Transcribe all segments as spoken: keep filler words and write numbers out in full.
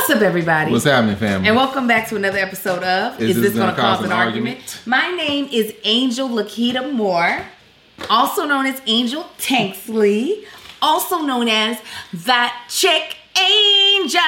What's up, everybody? What's happening, family? And welcome back to another episode of Is, Is This, this Gonna, Cause, cause an, an argument? argument? My name is Angel Lakita Moore, also known as Angel Tanksley, also known as That Chick Angel.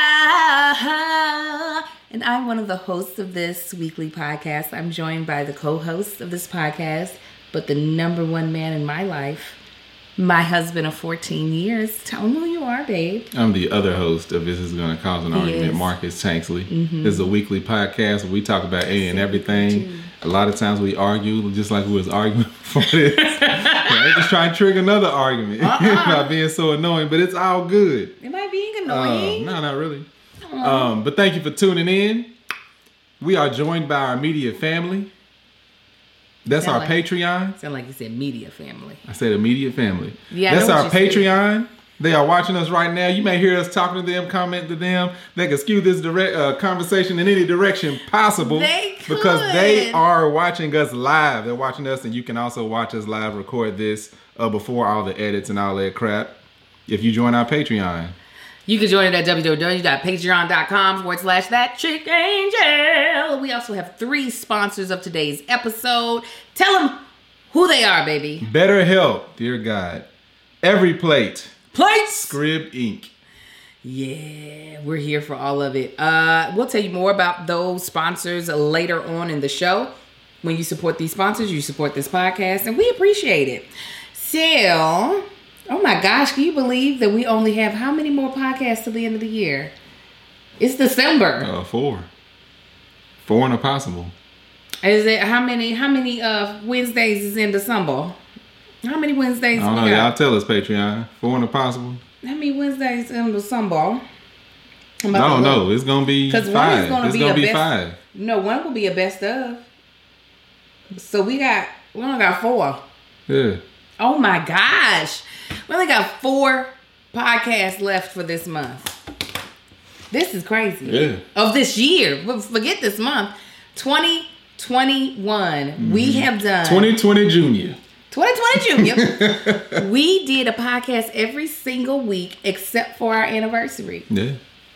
And I'm one of the hosts of this weekly podcast. I'm joined by the co-host of this podcast, but the number one man in my life, my husband of fourteen years. Tell him who you are, babe. I'm the other host of This Is Gonna Cause an he Argument, is. Marcus Tanksley. Mm-hmm. This is a weekly podcast where we talk about any and everything. A lot of times we argue, just like we was arguing before this. They just try to trigger another argument uh-uh. by being so annoying, but it's all good. Am I being annoying? Uh, no, not really. Um, but thank you for tuning in. We are joined by our media family. That's sound our like, Patreon. Sound like you said media family. I said immediate family. Yeah, that's our Patreon. Said. They are watching us right now. You may hear us talking to them, comment to them. They can skew this direct uh, conversation in any direction possible. They could. Because they are watching us live. They're watching us, and you can also watch us live, record this uh, before all the edits and all that crap if you join our Patreon. You can join it at www.patreon.com forward slash that chick angel. We also have three sponsors of today's episode. Tell them who they are, baby. BetterHelp, dear God. Every Plate. Plates. Scrib Incorporated. Yeah, we're here for all of it. Uh, we'll tell you more about those sponsors later on in the show. When you support these sponsors, you support this podcast, and we appreciate it. So... oh my gosh, can you believe that we only have how many more podcasts till the end of the year? It's December. Uh, four. Four and a possible. Is it how many how many uh Wednesdays is in December? How many Wednesdays I don't we know, got? y'all tell us, Patreon. Four and a possible. How many Wednesdays in December? No, no, it's gonna be five. One is gonna it's be gonna a be best, five. No, one will be a best of. So we got we only got four. Yeah. Oh my gosh. We only got four podcasts left for this month. This is crazy. Yeah. Of this year. Forget this month. twenty twenty-one. Mm-hmm. We have done... twenty twenty Junior. twenty twenty Junior. We did a podcast every single week except for our anniversary. Yeah.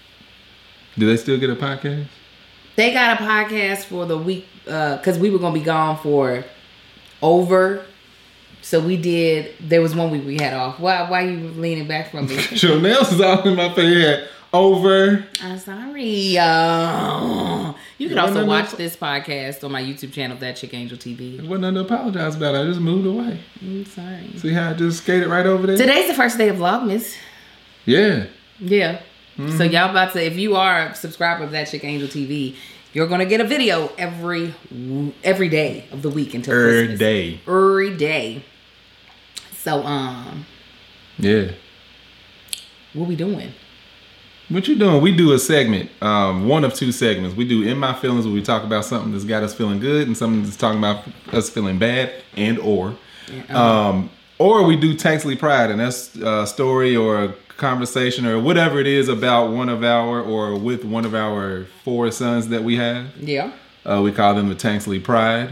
Do they still get a podcast? They got a podcast for the week because uh, we were going to be gone for over... So we did, there was one week we had off. Why why are you leaning back from me? Your nails is all in my face. Yeah. Over. I'm sorry. Uh, you can also watch no, this podcast on my YouTube channel, That Chick Angel T V. There wasn't nothing to apologize about. I just moved away. I'm sorry. See how I just skated right over there? Today's the first day of Vlogmas. Yeah. Yeah. Mm-hmm. So y'all about to, if you are a subscriber of That Chick Angel T V, you're going to get a video every every day of the week until every Christmas. Day. Every day. So, um... yeah. What we doing? What you doing? We do a segment, um, one of two segments. We do In My Feelings, where we talk about something that's got us feeling good and something that's talking about us feeling bad and or. Yeah, um, or we do Tanksley Pride, and that's a story or a conversation or whatever it is about one of our, or with one of our four sons that we have. Yeah. Uh, we call them the Tanksley Pride.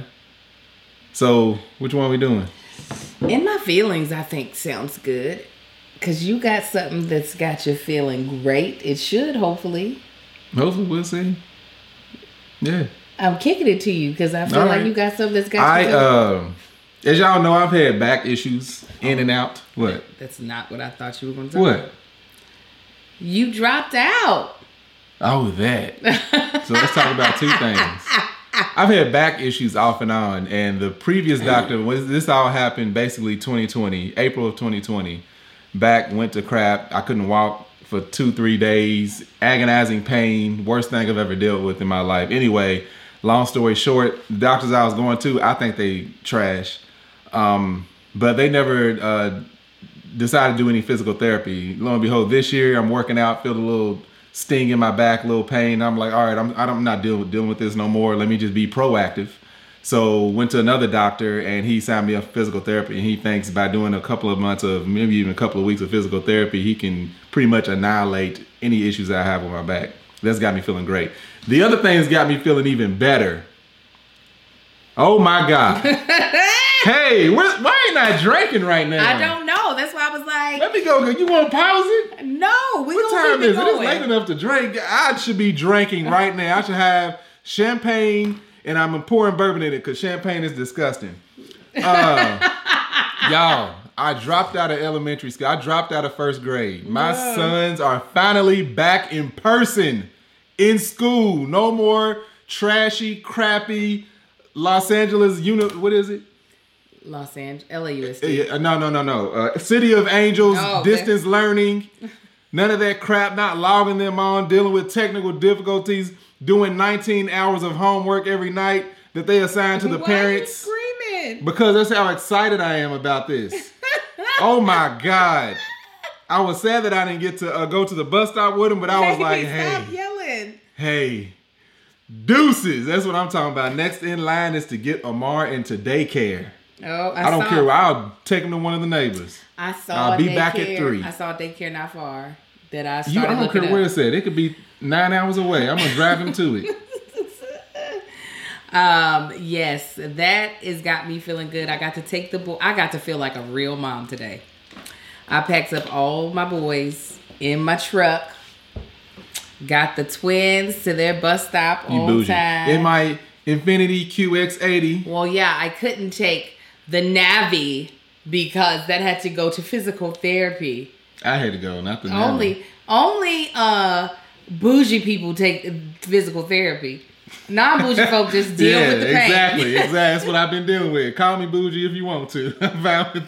So, which one are we doing? In My Feelings, I think sounds good. Because you got something that's got you feeling great. It should, hopefully. Hopefully, we'll see. Yeah. I'm kicking it to you because I feel All like right. you got something that's got I, you feeling uh, as y'all know, I've had back issues in and out. What? That's not what I thought you were going to talk What? about. You dropped out. Oh, that. So let's talk about two things. I've had back issues off and on, and the previous doctor, when this all happened basically twenty twenty, April of twenty twenty, back went to crap. I couldn't walk for two, three days, agonizing pain, worst thing I've ever dealt with in my life. Anyway, long story short, the doctors I was going to, I think they trash, um, but they never uh, decided to do any physical therapy. Lo and behold, this year I'm working out, feel a little sting in my back, a little pain. I'm like, all right, I'm I'm not dealing dealing with this no more. Let me just be proactive. So went to another doctor, and he signed me up for physical therapy. And he thinks by doing a couple of months of, maybe even a couple of weeks of physical therapy, he can pretty much annihilate any issues that I have with my back. That's got me feeling great. The other thing that's got me feeling even better. Oh my God. Hey, why ain't I drinking right now? I don't know. know. That's why I was like, let me go. You want to pause it? no. We What gonna time keep is it? It's going. late enough to drink. I should be drinking right now. I should have champagne, and I'm pouring bourbon in it because champagne is disgusting. Uh, y'all, I dropped out of elementary school. I dropped out of first grade. My No. sons are finally back in person in school. No more trashy, crappy Los Angeles unit. What is it? Los Angeles, L A U S D. Uh, no, no, no, no. Uh, City of Angels, Oh, okay. distance learning. None of that crap. Not logging them on, dealing with technical difficulties, doing nineteen hours of homework every night that they assign to the Why parents. Are you screaming? Because that's how excited I am about this. Oh my God. I was sad that I didn't get to uh, go to the bus stop with him, but I was like, stop hey, yelling. hey, deuces. That's what I'm talking about. Next in line is to get Amar into daycare. Oh, I, I don't saw, care. I'll take him to one of the neighbors. I saw. I'll be daycare. back at three. I saw daycare not far. That I You, started I don't looking care up. where it's at. It could be nine hours away. I'm gonna drive him to it. Um, yes, that has got me feeling good. I got to take the boy. I got to feel like a real mom today. I packed up all my boys in my truck. Got the twins to their bus stop You on bougie. time. In my Infiniti Q X eighty. Well, yeah, I couldn't take the Navi because that had to go to physical therapy. I had to go, not the Only, Navi. only uh, bougie people take physical therapy. Non-bougie folk just deal Yeah, with the pain. exactly, exactly. That's what I've been dealing with. Call me bougie if you want to. I'm fine with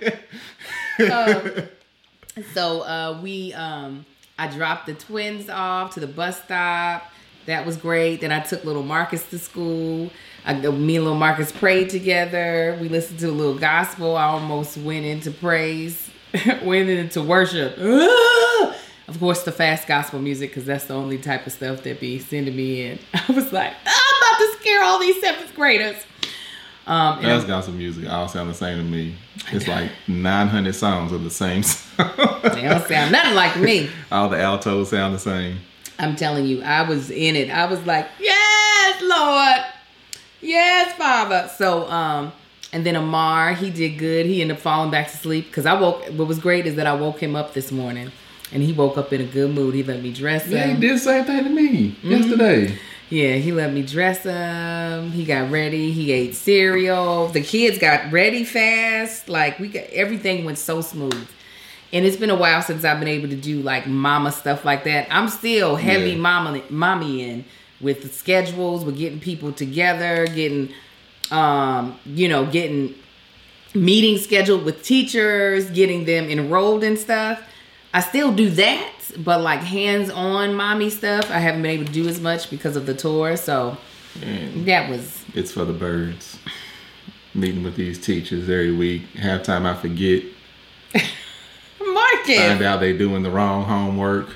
that. um, so uh, we, um, I dropped the twins off to the bus stop. That was great. Then I took little Marcus to school. I, me and little Marcus prayed together. We listened to a little gospel. I almost went into praise, went into worship. Ah! Of course, the fast gospel music, because that's the only type of stuff that be sending me in. I was like, I'm about to scare all these seventh graders. Um, and That's gospel music. All sound the same to me. It's like nine hundred songs of the same song. they don't sound nothing like me. All the altos sound the same. I'm telling you, I was in it. I was like, yes, Lord. Yes, Father. So, um, and then Amar, he did good. He ended up falling back to sleep because I woke, what was great is that I woke him up this morning and he woke up in a good mood. He let me dress him. Yeah, he did the same thing to me mm-hmm. yesterday. Yeah, he let me dress him. He got ready. He ate cereal. The kids got ready fast. Like, we got, everything went so smooth. And it's been a while since I've been able to do like mama stuff like that. I'm still heavy Yeah. mama, mommy in with the schedules, with getting people together, getting, um, you know, getting meetings scheduled with teachers, getting them enrolled and stuff. I still do that, but like hands-on mommy stuff, I haven't been able to do as much because of the tour. So And that was... it's for the birds. Meeting with these teachers every week. Halftime I forget. Marcus! Find out they doing the wrong homework.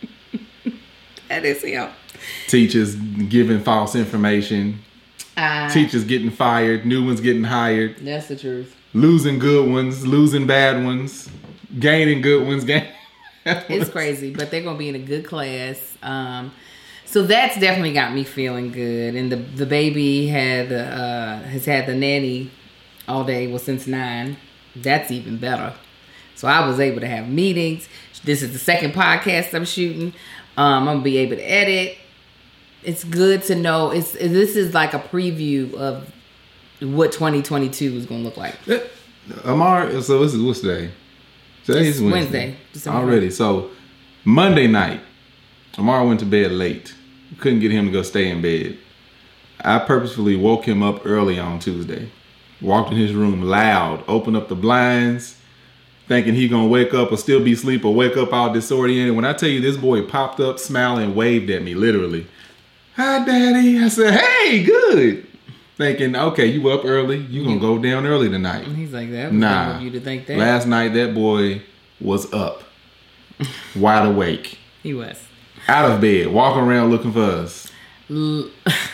That is him. Teachers giving false information. Uh, Teachers getting fired. New ones getting hired. that's the truth. Losing good ones. Losing bad ones. Gaining good ones. Gaining It's crazy, but they're gonna be in a good class. Um, so that's definitely got me feeling good. And the the baby had uh, has had the nanny all day. Well, since nine, that's even better. So I was able to have meetings. This is the second podcast I'm shooting. Um, I'm gonna be able to edit. It's good to know. It's this is like a preview of what twenty twenty-two is gonna look like. Amar, so this is what's today? Today's It's Wednesday. Wednesday, December Already. So Monday night, Amar went to bed late. Couldn't get him to go stay in bed. I purposefully woke him up early on Tuesday. Walked in his room loud, opened up the blinds, thinking he gonna wake up or still be asleep or wake up all disoriented. When I tell you this boy popped up, smiling, waved at me, literally. Hi, Daddy. I said, hey, good. Thinking, okay, you up early. You gonna go down early tonight. He's like, that was Nah. dumb of you to think that. Last night, that boy was up, wide awake, He was. out of bed, walking around looking for us. L-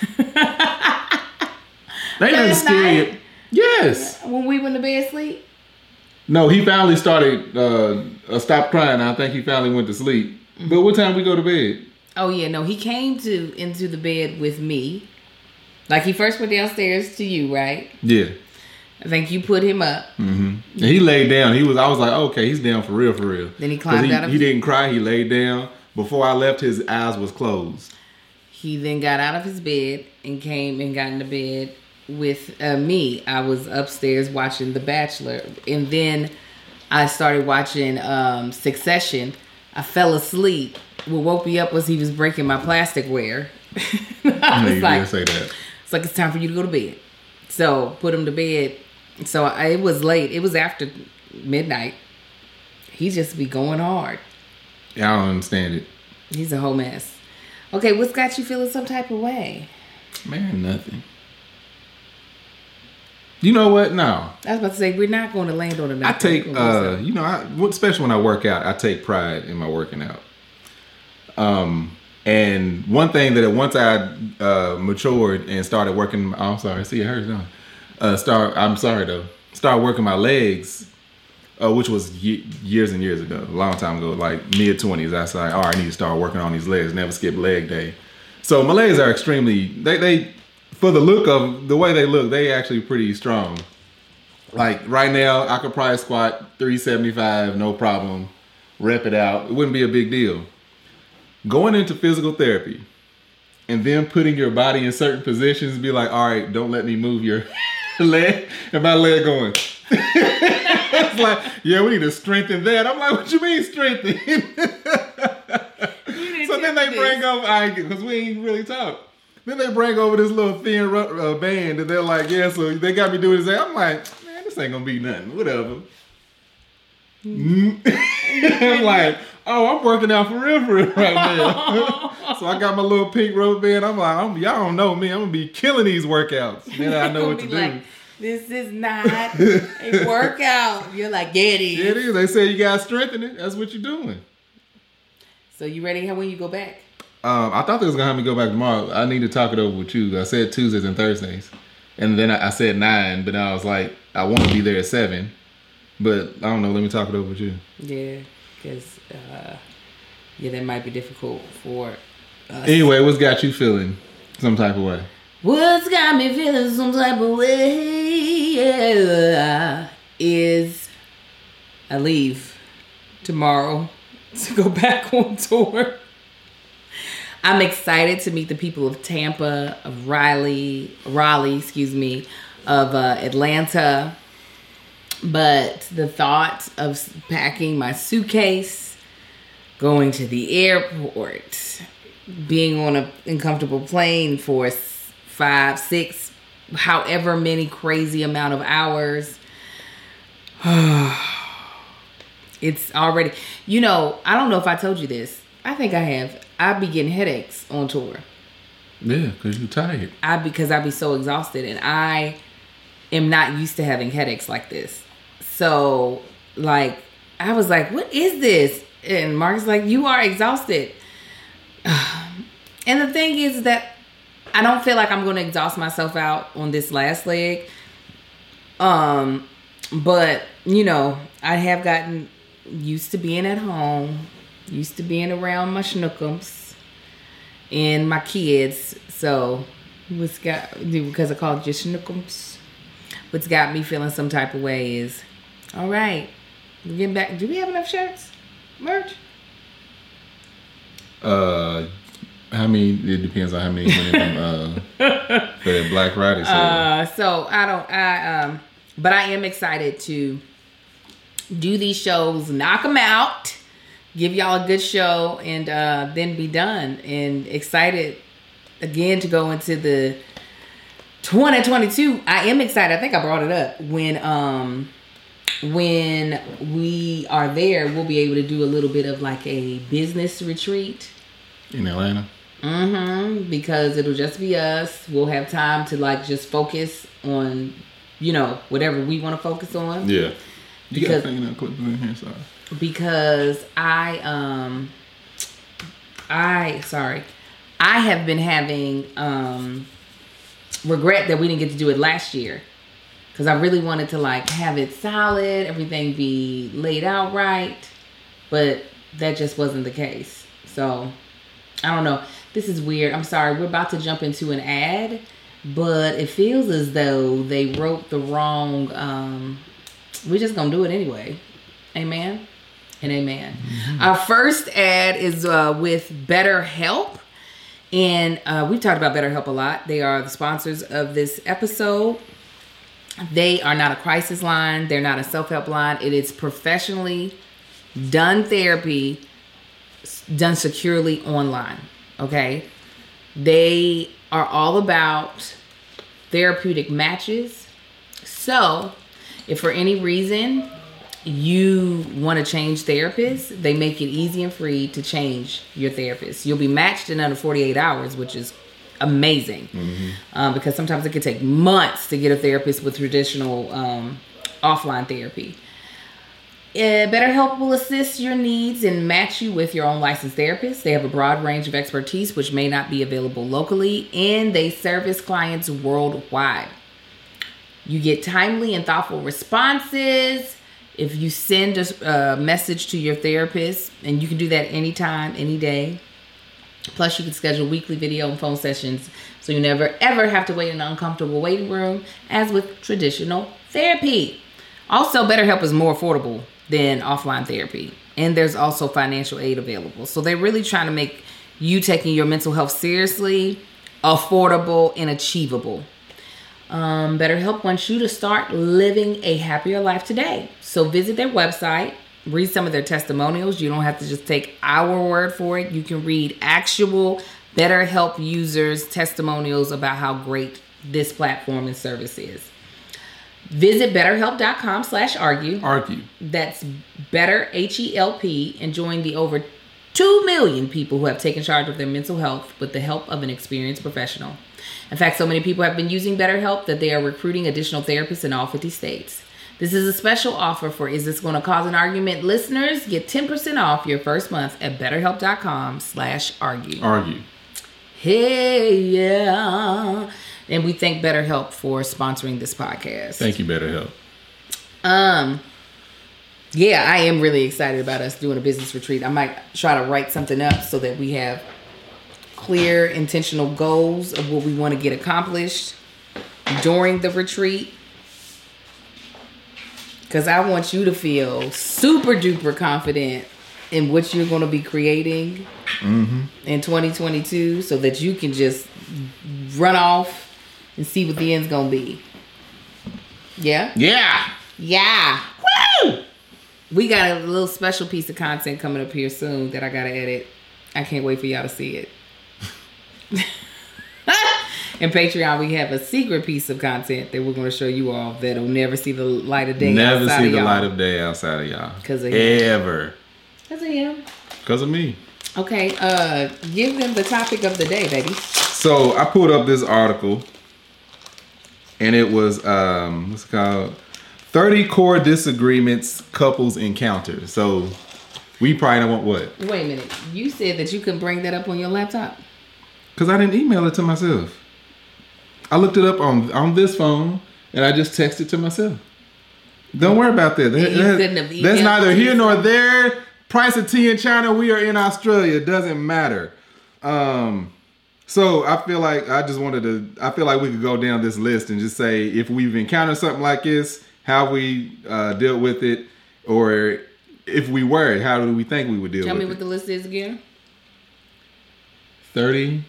They nothing Last scary. night? Yes. when we went to bed sleep? No, he finally started, uh, uh, stopped crying. I think he finally went to sleep. But what time we go to bed? Oh yeah, no, he came to into the bed with me. Like he first went downstairs to you, right? Yeah. I think you put him up. Mm-hmm. And he laid down. He was. I was like, okay, he's down for real, for real. Then he climbed he, out of. He didn't cry. He laid down. Before I left, his eyes was closed. He then got out of his bed and came and got into bed with uh, me. I was upstairs watching The Bachelor, and then I started watching um, Succession. I fell asleep. What woke me up was he was breaking my plasticware. I was you like, didn't say that. It's like, it's time for you to go to bed. So put him to bed. So I, it was late. It was after midnight. He just be going hard. Yeah, I don't understand it. He's a whole mess. Okay, what's got you feeling some type of way? Man, nothing. You know what? No. I was about to say, we're not going to land on a I take, uh, you know, I, especially when I work out, I take pride in my working out. Um, and one thing that once I uh, matured and started working, oh, I'm sorry, see, it hurts, don't it? Uh, start, I'm sorry though, start working my legs, uh, which was ye- years and years ago, a long time ago, like mid twenties. I said, all right, I need to start working on these legs, never skip leg day. So my legs are extremely, they, they, for the look of, the way they look, they actually pretty strong. Like right now, I could probably squat three seventy-five, no problem, rep it out. It wouldn't be a big deal. Going into physical therapy and then putting your body in certain positions, be like, all right, don't let me move your leg, and my leg going. It's like, yeah, we need to strengthen that. I'm like, what you mean strengthen? So then they bring over, I because we ain't really talk. Then they bring over this little thin uh, band, and they're like, yeah, so they got me doing this. I'm like, man, this ain't gonna be nothing. Whatever. I'm like, oh, I'm working out for real, for real right now. So I got my little pink rubber band. I'm like, I'm, y'all don't know me. I'm gonna be killing these workouts. Then I know what to do. Like, this is not a workout. You're like, yeah, it is. Yeah, it is. They say you gotta strengthen it. That's what you're doing. So you ready when you go back? Um, I thought they was gonna have me go back tomorrow. I need to talk it over with you. I said Tuesdays and Thursdays, and then I, I said nine, but I was like, I want to be there at seven, but I don't know. Let me talk it over with you. Yeah, because uh, yeah, that might be difficult for us. Anyway, what's got you feeling some type of way? What's got me feeling some type of way yeah, is I leave tomorrow to go back on tour. I'm excited to meet the people of Tampa, of Raleigh, Raleigh, excuse me, of uh, Atlanta. But the thought of packing my suitcase, going to the airport, being on an uncomfortable plane for five, six, however many crazy amount of hours. It's already, you know, I don't know if I told you this. I think I have. I be getting headaches on tour. Yeah, because you're tired. I because I be so exhausted, and I am not used to having headaches like this. So, like, I was like, what is this? And Mark's like, you are exhausted. And the thing is that I don't feel like I'm going to exhaust myself out on this last leg. Um, but, you know, I have gotten used to being at home, used to being around my schnookums and my kids. So, what's got, because I called you schnookums, what's got me feeling some type of way is, all right, we're getting back. Do we have enough shirts? Merch? Uh, how many? It depends on how many went in from uh for that Black Friday sale. Uh, so I don't. I um, but I am excited to do these shows, knock them out, give y'all a good show, and uh, then be done. And excited again to go into the twenty twenty-two. I am excited. I think I brought it up when um. When we are there, we'll be able to do a little bit of like a business retreat. In Atlanta? Mm-hmm. Because it'll just be us. We'll have time to like just focus on, you know, whatever we want to focus on. Yeah. You because, got fingernail clippers in here, sorry. Because I, um, I, sorry. I have been having um, regret that we didn't get to do it last year. Because I really wanted to, like, have it solid, everything be laid out right. But that just wasn't the case. So, I don't know. This is weird. I'm sorry. We're about to jump into an ad. but it feels as though they wrote the wrong. Um, we're just gonna do it anyway. Amen and amen. Mm-hmm. Our first ad is uh, with BetterHelp. And uh, we've talked about BetterHelp a lot. They are the sponsors of this episode. They are not a crisis line. They're not a self-help line. It is professionally done therapy, done securely online. Okay? They are all about therapeutic matches. So, if for any reason you want to change therapists, they make it easy and free to change your therapist. You'll be matched in under forty-eight hours, which is amazing. Mm-hmm. Um, because sometimes it can take months to get a therapist with traditional um, offline therapy. Uh, BetterHelp will assist your needs and match you with your own licensed therapist. They have a broad range of expertise which may not be available locally, and they service clients worldwide. You get timely and thoughtful responses if you send a uh, message to your therapist, and you can do that anytime, any day. Plus, you can schedule weekly video and phone sessions, so you never ever have to wait in an uncomfortable waiting room, as with traditional therapy. Also, BetterHelp is more affordable than offline therapy, and there's also financial aid available. So they're really trying to make you taking your mental health seriously affordable and achievable. Um, BetterHelp wants you to start living a happier life today. So visit their website, read some of their testimonials. You don't have to just take our word for it. You can read actual BetterHelp users' testimonials about how great this platform and service is. Visit betterhelp.com slash argue. Argue. That's better, H E L P, and join the over two million people who have taken charge of their mental health with the help of an experienced professional. In fact, so many people have been using BetterHelp that they are recruiting additional therapists in all fifty states. This is a special offer for Is This Going to Cause an Argument listeners. Get ten percent off your first month at betterhelp.com slash argue. Argue. Hey, yeah. And we thank BetterHelp for sponsoring this podcast. Thank you, BetterHelp. Um, yeah, I am really excited about us doing a business retreat. I might try to write something up so that we have clear, intentional goals of what we want to get accomplished during the retreat. Because I want you to feel super duper confident in what you're going to be creating mm-hmm. in twenty twenty-two, so that you can just run off and see what the end's going to be. Yeah? Yeah. Yeah. Woo! We got a little special piece of content coming up here soon that I got to edit. I can't wait for y'all to see it. In Patreon, we have a secret piece of content that we're going to show you all that'll never see the light of day. Never outside see of the y'all. light of day outside of y'all. Because of him. Ever. Because of him. Because of me. Okay, uh, give them the topic of the day, baby. So I pulled up this article, and it was um, what's it called? thirty core disagreements couples encounter. So we probably don't want what? Wait a minute. You said that you could bring that up on your laptop. Because I didn't email it to myself. I looked it up on on this phone, and I just texted to myself. Don't worry about that. that, that that's neither here nor there. Price of tea in China. We are in Australia. It doesn't matter. Um, so I feel like I just wanted to. I feel like we could go down this list and just say if we've encountered something like this, how we uh, dealt with it, or if we were, how do we think we would deal Tell with it? me what the list is again. thirty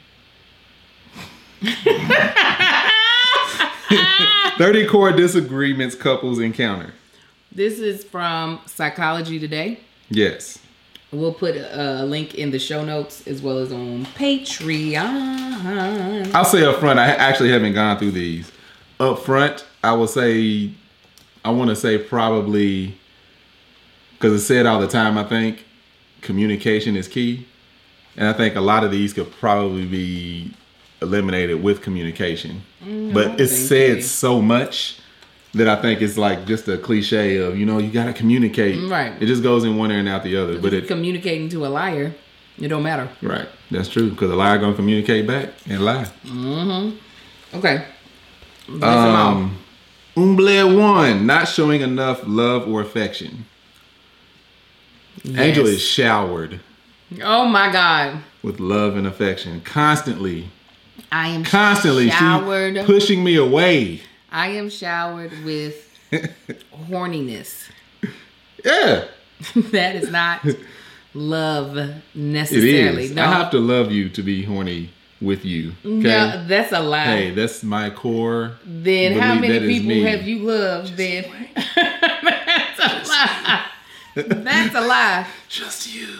thirty core disagreements couples encounter. This is from Psychology Today. Yes. We'll put a link in the show notes as well as on Patreon. I'll say up front, I actually haven't gone through these. Up front, I will say, I want to say probably, because it's said all the time, I think, communication is key. And I think a lot of these could probably be eliminated with communication. Mm, but it's said so much that I think it's like just a cliche of, you know, you got to communicate. Right. It just goes in one ear and out the other. But it, communicating to a liar, it don't matter. Right. That's true. Because a liar going to communicate back and lie. Mm-hmm. Okay. Um, Umble one, not showing enough love or affection. Yes. Angel is showered. Oh my God. With love and affection. Constantly I am constantly showered. She pushing me away. I am showered with horniness. Yeah. That is not love necessarily. It is. No. I have to love you to be horny with you. Okay? No, that's a lie. Hey, that's my core. Then how belief. many people me. have you loved? Then that's a lie. That's a lie. Just you.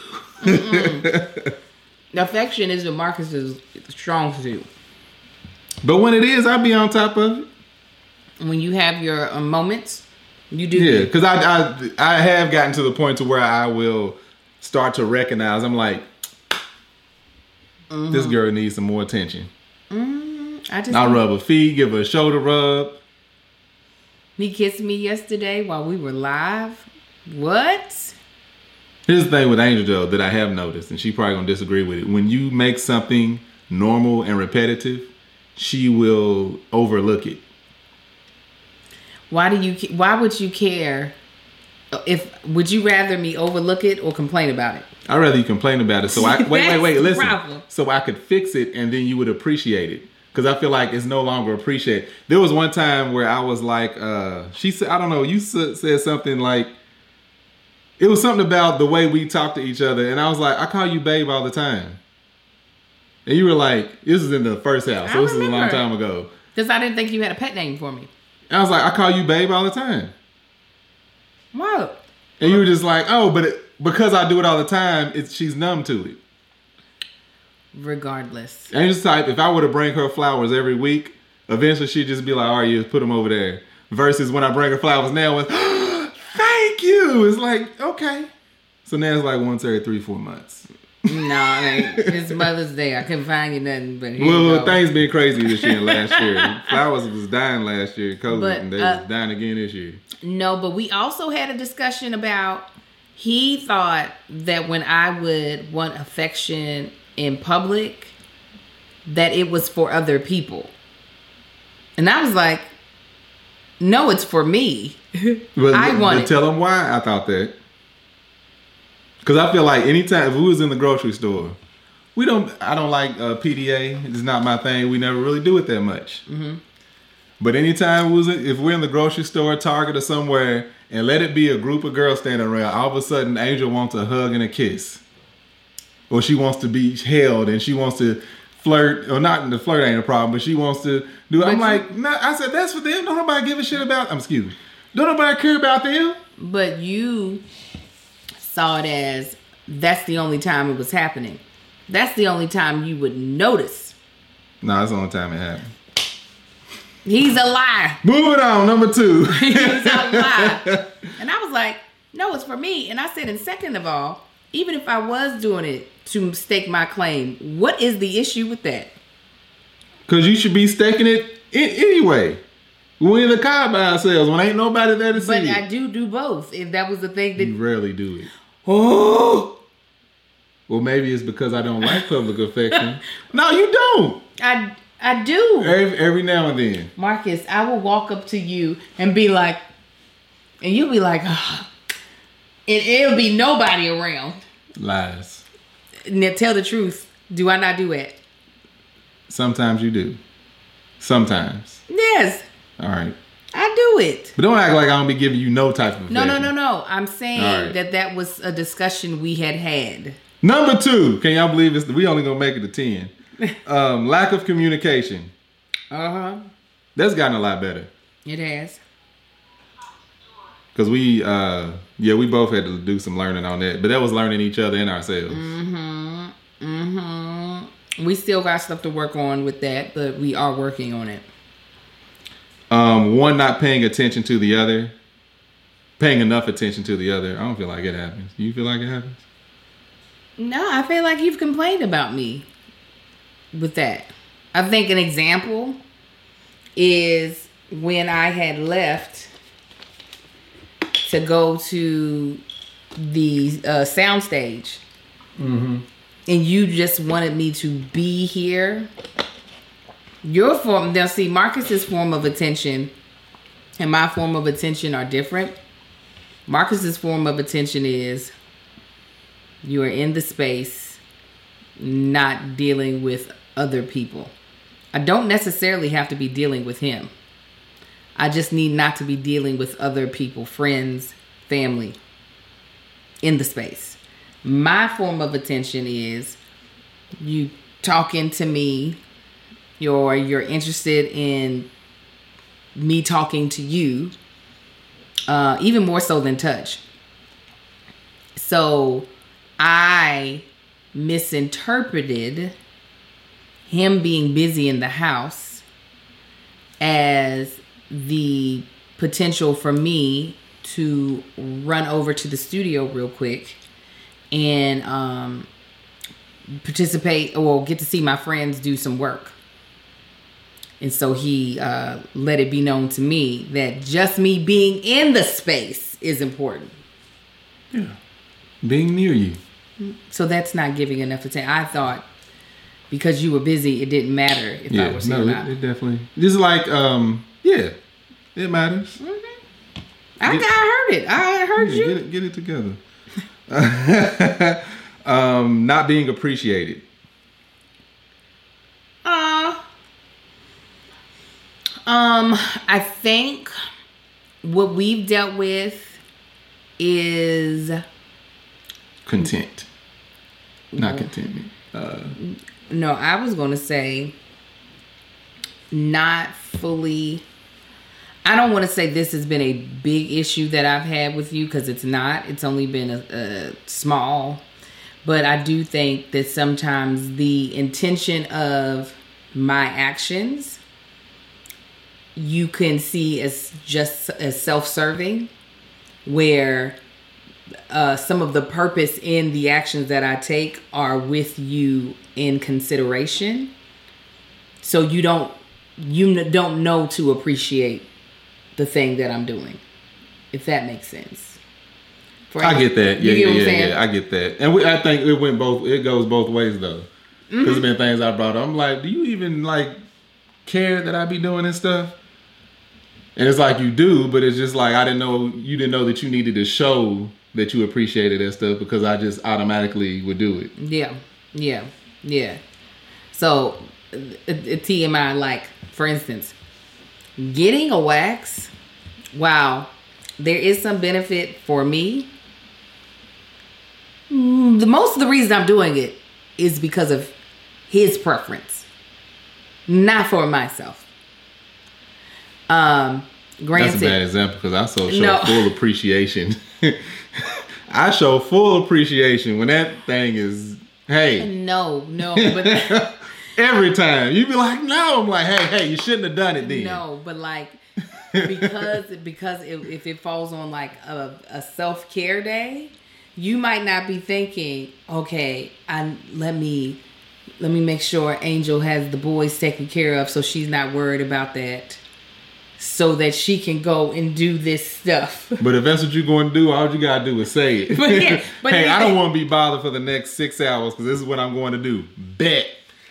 Affection is what Marcus's strong suit. But when it is, I be on top of it. When you have your uh, moments, you do. Yeah, because I, I I have gotten to the point to where I will start to recognize. I'm like, mm-hmm. This girl needs some more attention. Mm-hmm. I just. I'll rub her feet, give her a shoulder rub. He kissed me yesterday while we were live. What? Here's the thing with Angel though that I have noticed, and she probably gonna disagree with it. When you make something normal and repetitive, she will overlook it. Why do you? Why would you care? If would you rather me overlook it or complain about it? I'd rather you complain about it. So I wait, wait, wait. Listen. Problem. So I could fix it, and then you would appreciate it. Because I feel like it's no longer appreciated. There was one time where I was like, uh, she said, I don't know, you said something like, it was something about the way we talk to each other, and I was like, I call you babe all the time. And you were like, this is in the first house, so I this remember. is a long time ago. Because I didn't think you had a pet name for me. And I was like, I call you babe all the time. What? And you were just like, oh, but it, because I do it all the time, it's, she's numb to it. Regardless. Angel's type, if I were to bring her flowers every week, eventually she'd just be like, all right, you put them over there. Versus when I bring her flowers now, it's, thank you. It's like, okay. So now it's like once every three, four months. No, it ain't. It's Mother's Day. I couldn't find you nothing but here well, you go. things been crazy this year and last year. Flowers was dying last year, COVID, But, and they uh, was dying again this year. No, but we also had a discussion about, he thought that when I would want affection in public, that it was for other people. And I was like, no, it's for me. But, I want but it. tell them why I thought that. Because I feel like anytime, if we was in the grocery store, we don't, I don't like uh, P D A. It's not my thing. We never really do it that much. Mm-hmm. But anytime we was in, if we're in the grocery store, Target or somewhere, and let it be a group of girls standing around, all of a sudden Angel wants a hug and a kiss. Or she wants to be held and she wants to flirt, or not, the flirt ain't a problem, but she wants to do it. I'm But like, nah, I said, that's for them. Don't nobody give a shit about them. Excuse me. Don't nobody care about them. But you saw it as, that's the only time it was happening. That's the only time you would notice. No, that's the only time it happened. He's a lie. Moving on, number two. He's a lie. And I was like, no, it's for me. And I said, and second of all, even if I was doing it to stake my claim, what is the issue with that? Because you should be staking it in, anyway. We're in the car by ourselves when ain't nobody there to see But it. I do do both. If that was the thing that... You rarely do it. Oh! Well, maybe it's because I don't like public affection. No, you don't. I, I do. Every, every now and then. Marcus, I will walk up to you and be like... And you'll be like... Oh. And it'll be nobody around. Lies. Now tell the truth. Do I not do it? Sometimes you do. Sometimes. Yes. All right. I do it. But don't act like I don't be giving you no type of affection. No, no, no, no. I'm saying Right. that that was a discussion we had had. Number two. Can y'all believe this? We only gonna make it to ten. Um, lack of communication. Uh-huh. That's gotten a lot better. It has. Because we, uh, yeah, we both had to do some learning on that. But that was learning each other and ourselves. Mm-hmm. Mm-hmm. We still got stuff to work on with that, but we are working on it. Um, one not paying attention to the other. Paying enough attention to the other. I don't feel like it happens. Do you feel like it happens? No, I feel like you've complained about me with that. I think an example is when I had left to go to the uh, sound stage. Mm-hmm. And you just wanted me to be here. Your form, now see, Marcus's form of attention and my form of attention are different. Marcus's form of attention is you are in the space, not dealing with other people. I don't necessarily have to be dealing with him. I just need not to be dealing with other people, friends, family in the space. My form of attention is you talking to me, or you're interested in me talking to you, uh, even more so than touch. So I misinterpreted him being busy in the house as the potential for me to run over to the studio real quick and um, participate or get to see my friends do some work. And so he uh, let it be known to me that just me being in the space is important. Yeah. Being near you. So that's not giving enough attention. I thought because you were busy, it didn't matter if yeah, I was no, here or it, not. it definitely. Just like, um, yeah, it matters. Mm-hmm. I, get, I heard it. I heard yeah, you. Get it, get it together. um, not being appreciated. Uh, um, I think what we've dealt with is content, not contentment. Uh, no, I was going to say not fully. I don't want to say this has been a big issue that I've had with you because it's not. It's only been a, a small. But I do think that sometimes the intention of my actions you can see as just as self-serving, where uh, some of the purpose in the actions that I take are with you in consideration. So you don't you don't know to appreciate the thing that I'm doing, if that makes sense. For I get that. Yeah, you get yeah, what I'm yeah, saying? yeah. I get that. And we, I think it went both. It goes both ways though. Because mm-hmm. there's been things I brought up. I'm like, do you even like care that I be doing this stuff? And it's like you do, but it's just like I didn't know you didn't know that you needed to show that you appreciated that stuff because I just automatically would do it. Yeah, yeah, yeah. So, a, a T M I, like for instance, getting a wax. Wow, there is some benefit for me. The most of the reason I'm doing it is because of his preference, not for myself. Um, granted, that's a bad example because I so show no. full appreciation. I show full appreciation when that thing is, hey. No, no, but every time you be like, no, I'm like, hey, hey, you shouldn't have done it then. No, but like because because if, if it falls on like a, a self-care day, you might not be thinking, okay, I let me let me make sure Angel has the boys taken care of so she's not worried about that. So that she can go and do this stuff. But if that's what you're going to do, all you got to do is say it. But yeah, but hey, yeah. I don't want to be bothered for the next six hours because this is what I'm going to do. Bet.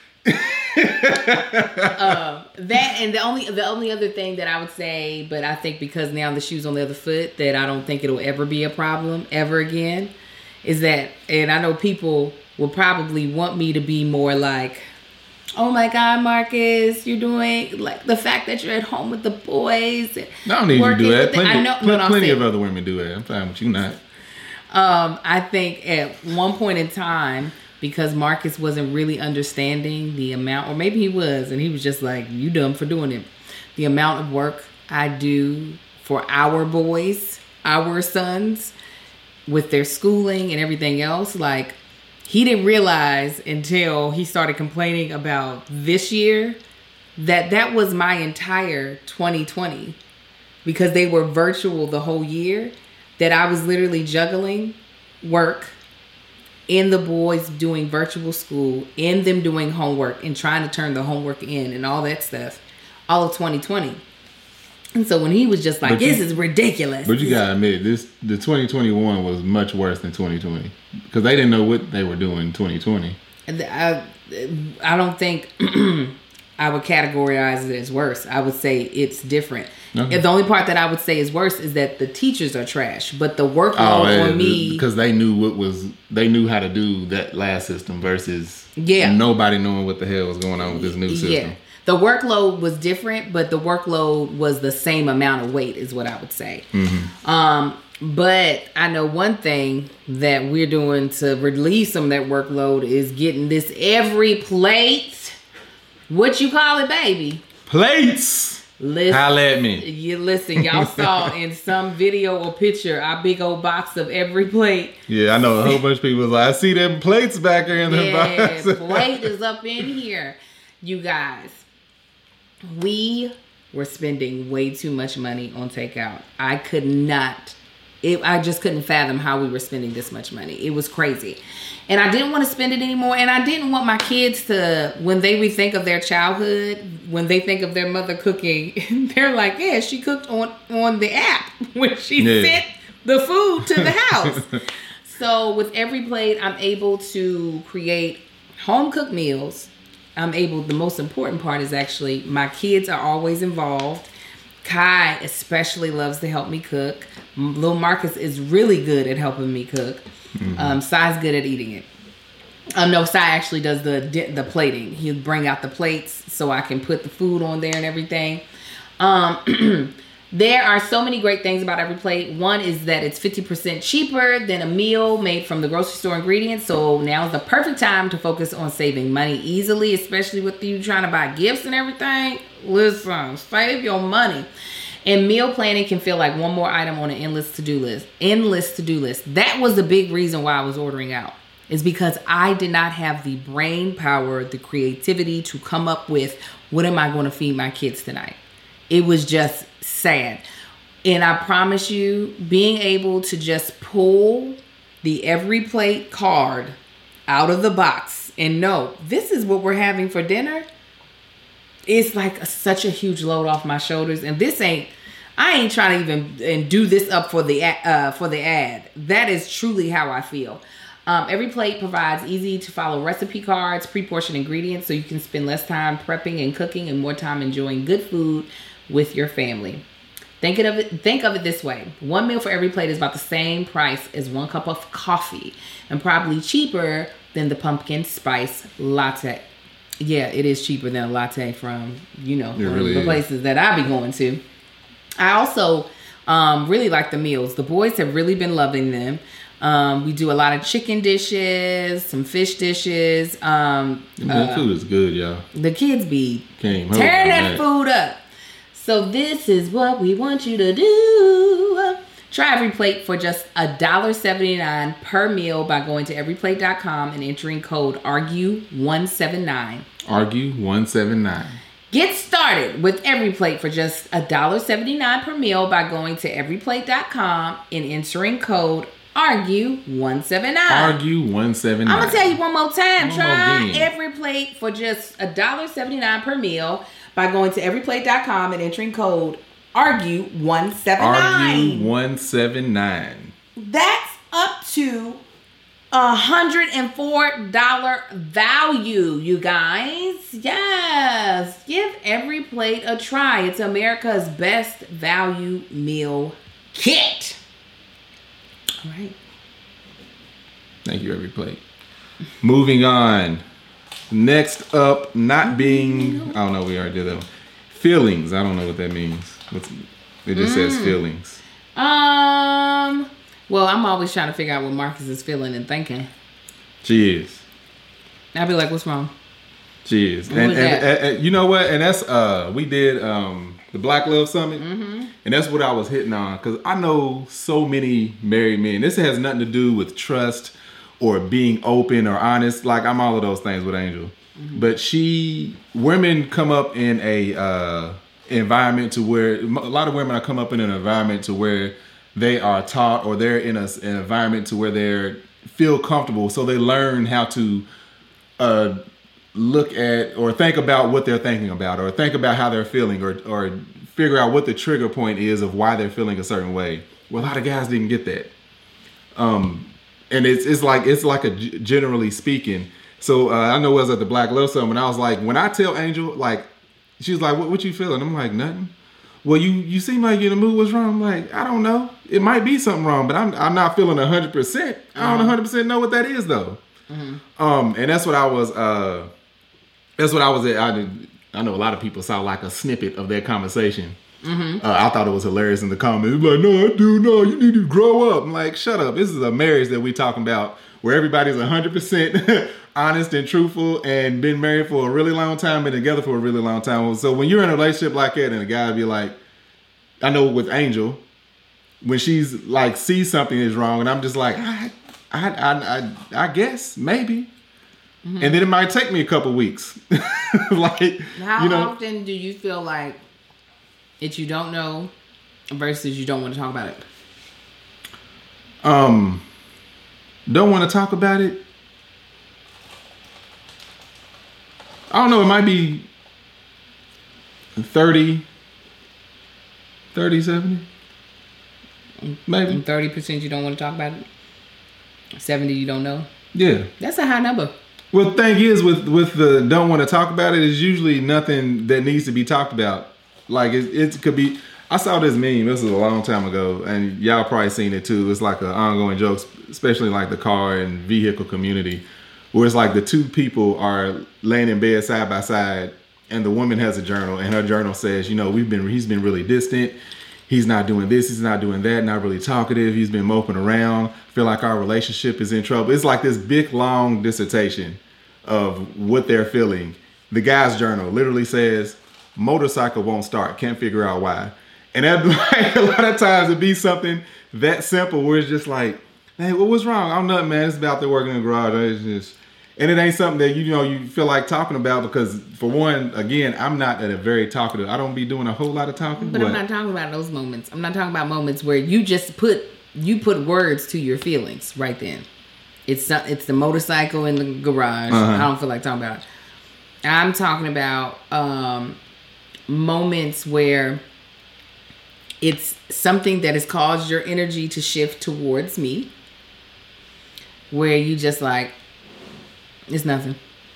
uh, that and the only the only other thing that I would say, but I think because now the shoe's on the other foot, that I don't think it'll ever be a problem ever again, is that, and I know people will probably want me to be more like, oh my God, Marcus, you're doing like the fact that you're at home with the boys. I don't need you to do that. Plenty, I know, pl- no, plenty saying, of other women do that. I'm fine with you not. Um, I think at one point in time, because Marcus wasn't really understanding the amount, or maybe he was, and he was just like, you dumb for doing it. The amount of work I do for our boys, our sons, with their schooling and everything else, like, he didn't realize until he started complaining about this year that that was my entire twenty twenty, because they were virtual the whole year, that I was literally juggling work and the boys doing virtual school and them doing homework and trying to turn the homework in and all that stuff all of twenty twenty. And so when he was just like, but this you, is ridiculous. But you gotta admit, this the twenty twenty-one was much worse than twenty twenty because they didn't know what they were doing in twenty twenty. I, I don't think I would categorize it as worse. I would say it's different. Okay. The only part that I would say is worse is that the teachers are trash, but the workload oh, yeah, on me, because they knew what was they knew how to do that last system versus yeah. nobody knowing what the hell was going on with this new system. Yeah. The workload was different, but the workload was the same amount of weight is what I would say. Mm-hmm. Um, but I know one thing that we're doing to relieve some of that workload is getting this every plate. What you call it, baby? Plates. Listen, Holla at me. You listen, y'all saw in some video or picture our big old box of every plate. Yeah, I know a whole bunch of people was like, I see them plates back there in the yeah, box. Plate is up in here. You guys, we were spending way too much money on takeout. I could not, it, I just couldn't fathom how we were spending this much money. It was crazy. And I didn't want to spend it anymore. And I didn't want my kids to, when they rethink of their childhood, when they think of their mother cooking, they're like, yeah, she cooked on, on the app when she yeah. sent the food to the house. So with every plate, I'm able to create home cooked meals. I'm able, the most important part is actually my kids are always involved. Kai especially loves to help me cook. Little Marcus is really good at helping me cook. Mm-hmm. Um, Sai's good at eating it. Um, no, Sai actually does the the plating. He'll bring out the plates so I can put the food on there and everything. Um, there are so many great things about every plate. One is that it's fifty percent cheaper than a meal made from the grocery store ingredients. So now is the perfect time to focus on saving money easily, especially with you trying to buy gifts and everything. Listen, save your money. And meal planning can feel like one more item on an endless to-do list. Endless to-do list. That was the big reason why I was ordering out. Is because I did not have the brain power, the creativity to come up with what am I going to feed my kids tonight. It was just sad. And I promise you, being able to just pull the every plate card out of the box and know this is what we're having for dinner. It's like a, such a huge load off my shoulders. And this ain't, I ain't trying to even and do this up for the uh, for the ad. That is truly how I feel. Um, every plate provides easy to follow recipe cards, pre-portioned ingredients, so you can spend less time prepping and cooking and more time enjoying good food with your family. Think of it, think of it this way. One meal for every plate is about the same price as one cup of coffee and probably cheaper than the pumpkin spice latte. Yeah, it is cheaper than a latte from, you know, really the is. places that I be going to. I also um, really like the meals. The boys have really been loving them. Um, we do a lot of chicken dishes, some fish dishes. Um, the uh, food is good, y'all. The kids be Came tearing that, that food up. So this is what we want you to do. Try every plate for just one dollar seventy-nine per meal by going to every plate dot com and entering code argue one seven nine. argue one seven nine. Get started with every plate for just one dollar seventy-nine per meal by going to every plate dot com and entering code argue one seven nine. argue one seven nine. I'm going to tell you one more time. One Try more every plate for just one dollar seventy-nine per meal by going to every plate dot com and entering code argue one seven nine. argue one seven nine. That's up to a one hundred four dollars value, you guys. Yes. Give every plate a try. It's America's best value meal kit. All right. Thank you, every plate. Moving on. Next up, not being, I don't know, we already did that one. Feelings. I don't know what that means. What's, it just mm. says feelings. Um, well, I'm always trying to figure out what Marcus is feeling and thinking. She is. I'll be like, what's wrong? She is. And, and, and, and you know what? And that's, uh, we did um, the Black Love Summit. Mm-hmm. And that's what I was hitting on. Because I know so many married men. This has nothing to do with trust or being open or honest. Like, I'm all of those things with Angel. Mm-hmm. But she, women come up in a uh, environment to where, a lot of women are come up in an environment to where they are taught, or they're in a, an environment to where they feel comfortable. So they learn how to uh, look at or think about what they're thinking about, or think about how they're feeling, or, or figure out what the trigger point is of why they're feeling a certain way. Well, a lot of guys didn't get that. Um, and it's it's like it's like a generally speaking. So uh, I know I was at the Black Love Summit, and I was like, when I tell Angel, like, she was like, what, what you feeling? I'm like, nothing. Well, you you seem like you're in the mood. What's wrong? I'm like, I don't know. It might be something wrong, but I'm I'm not feeling one hundred percent. I don't one hundred percent know what that is, though. Mm-hmm. Um, and that's what I was, uh, that's what I was at. I did, I know a lot of people saw like a snippet of that conversation. Mm-hmm. Uh, I thought it was hilarious in the comments. Like, no, I do no. You need to grow up. I'm like, shut up. This is a marriage that we talking about where everybody's one hundred percent honest and truthful and been married for a really long time, been together for a really long time. So when you're in a relationship like that and a guy be like, I know with Angel, when she's like sees something is wrong, and I'm just like, I, I, I, I, I guess maybe. Mm-hmm. And then it might take me a couple weeks. Like, how you know, often do you feel like that you don't know versus you don't want to talk about it? Um, don't want to talk about it. I don't know. It might be thirty, thirty, seventy. Maybe. thirty percent you don't want to talk about it. seventy you don't know. Yeah. That's a high number. Well, the thing is with, with the don't want to talk about it is usually nothing that needs to be talked about. Like it, it could be, I saw this meme, this was a long time ago, and y'all probably seen it too. It's like an ongoing joke, especially like the car and vehicle community, where it's like the two people are laying in bed side by side, and the woman has a journal, and her journal says, you know, we've been, he's been really distant. He's not doing this, he's not doing that, not really talkative. He's been moping around. Feel like our relationship is in trouble. It's like this big, long dissertation of what they're feeling. The guy's journal literally says, motorcycle won't start, can't figure out why. And that, like, a lot of times it'd be something that simple where it's just like, hey, what was wrong? I'm nothing, man. It's about there working in the garage. It's just, and it ain't something that, you know, you feel like talking about because, for one, again, I'm not at a very talkative. I don't be doing a whole lot of talking. But, but I'm not talking about those moments. I'm not talking about moments where you just put you put words to your feelings right then. It's it's the motorcycle in the garage. Uh-huh. I don't feel like talking about it. I'm talking about um, moments where it's something that has caused your energy to shift towards me, where you just like, it's nothing.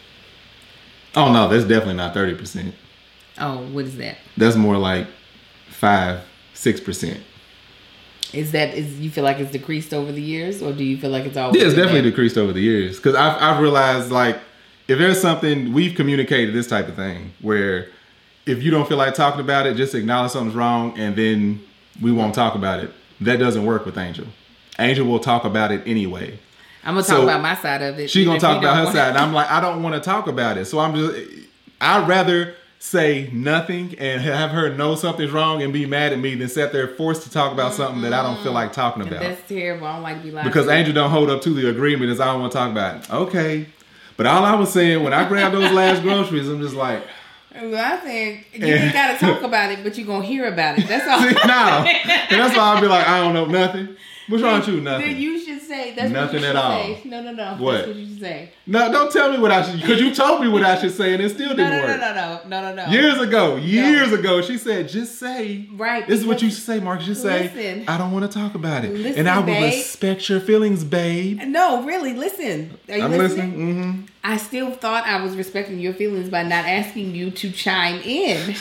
Oh no, that's definitely not thirty percent. Oh, what is that? That's more like five, six percent. Is that is you feel like it's decreased over the years, or do you feel like it's always? Yeah, it's definitely there? decreased over the years. Because I've I've realized, like, if there's something, we've communicated this type of thing where if you don't feel like talking about it, just acknowledge something's wrong and then we won't talk about it. That doesn't work with Angel. Angel will talk about it anyway. I'm gonna talk so about my side of it. She's gonna talk about her want... side, and I'm like, I don't want to talk about it. So I'm just, I'd rather say nothing and have her know something's wrong and be mad at me than sit there forced to talk about something mm-hmm. that I don't feel like talking about. That's terrible. I don't like to be lied because to. Angel don't hold up to the agreement as I don't want to talk about it. Okay, but all I was saying when I grabbed those last groceries, I'm just like. Well, I think you ain't gotta talk about it, but you're gonna hear about it. That's all. See, no, and that's why I'll be like, I don't know nothing. What's wrong with you? Nothing. Then you should say that's nothing what you at should all. Say. No, no, no. What? That's what you should say. No, don't tell me what I should. Because you told me what I should say, and it still didn't no, no, work. No, no, no, no, no, no. Years ago, years no. ago, she said, "Just say." Right. This is what you should say, Mark. Just say, listen, "I don't want to talk about it," listen, and I will babe. respect your feelings, babe. No, really, listen. Are you I'm listening? listening. Mm-hmm. I still thought I was respecting your feelings by not asking you to chime in.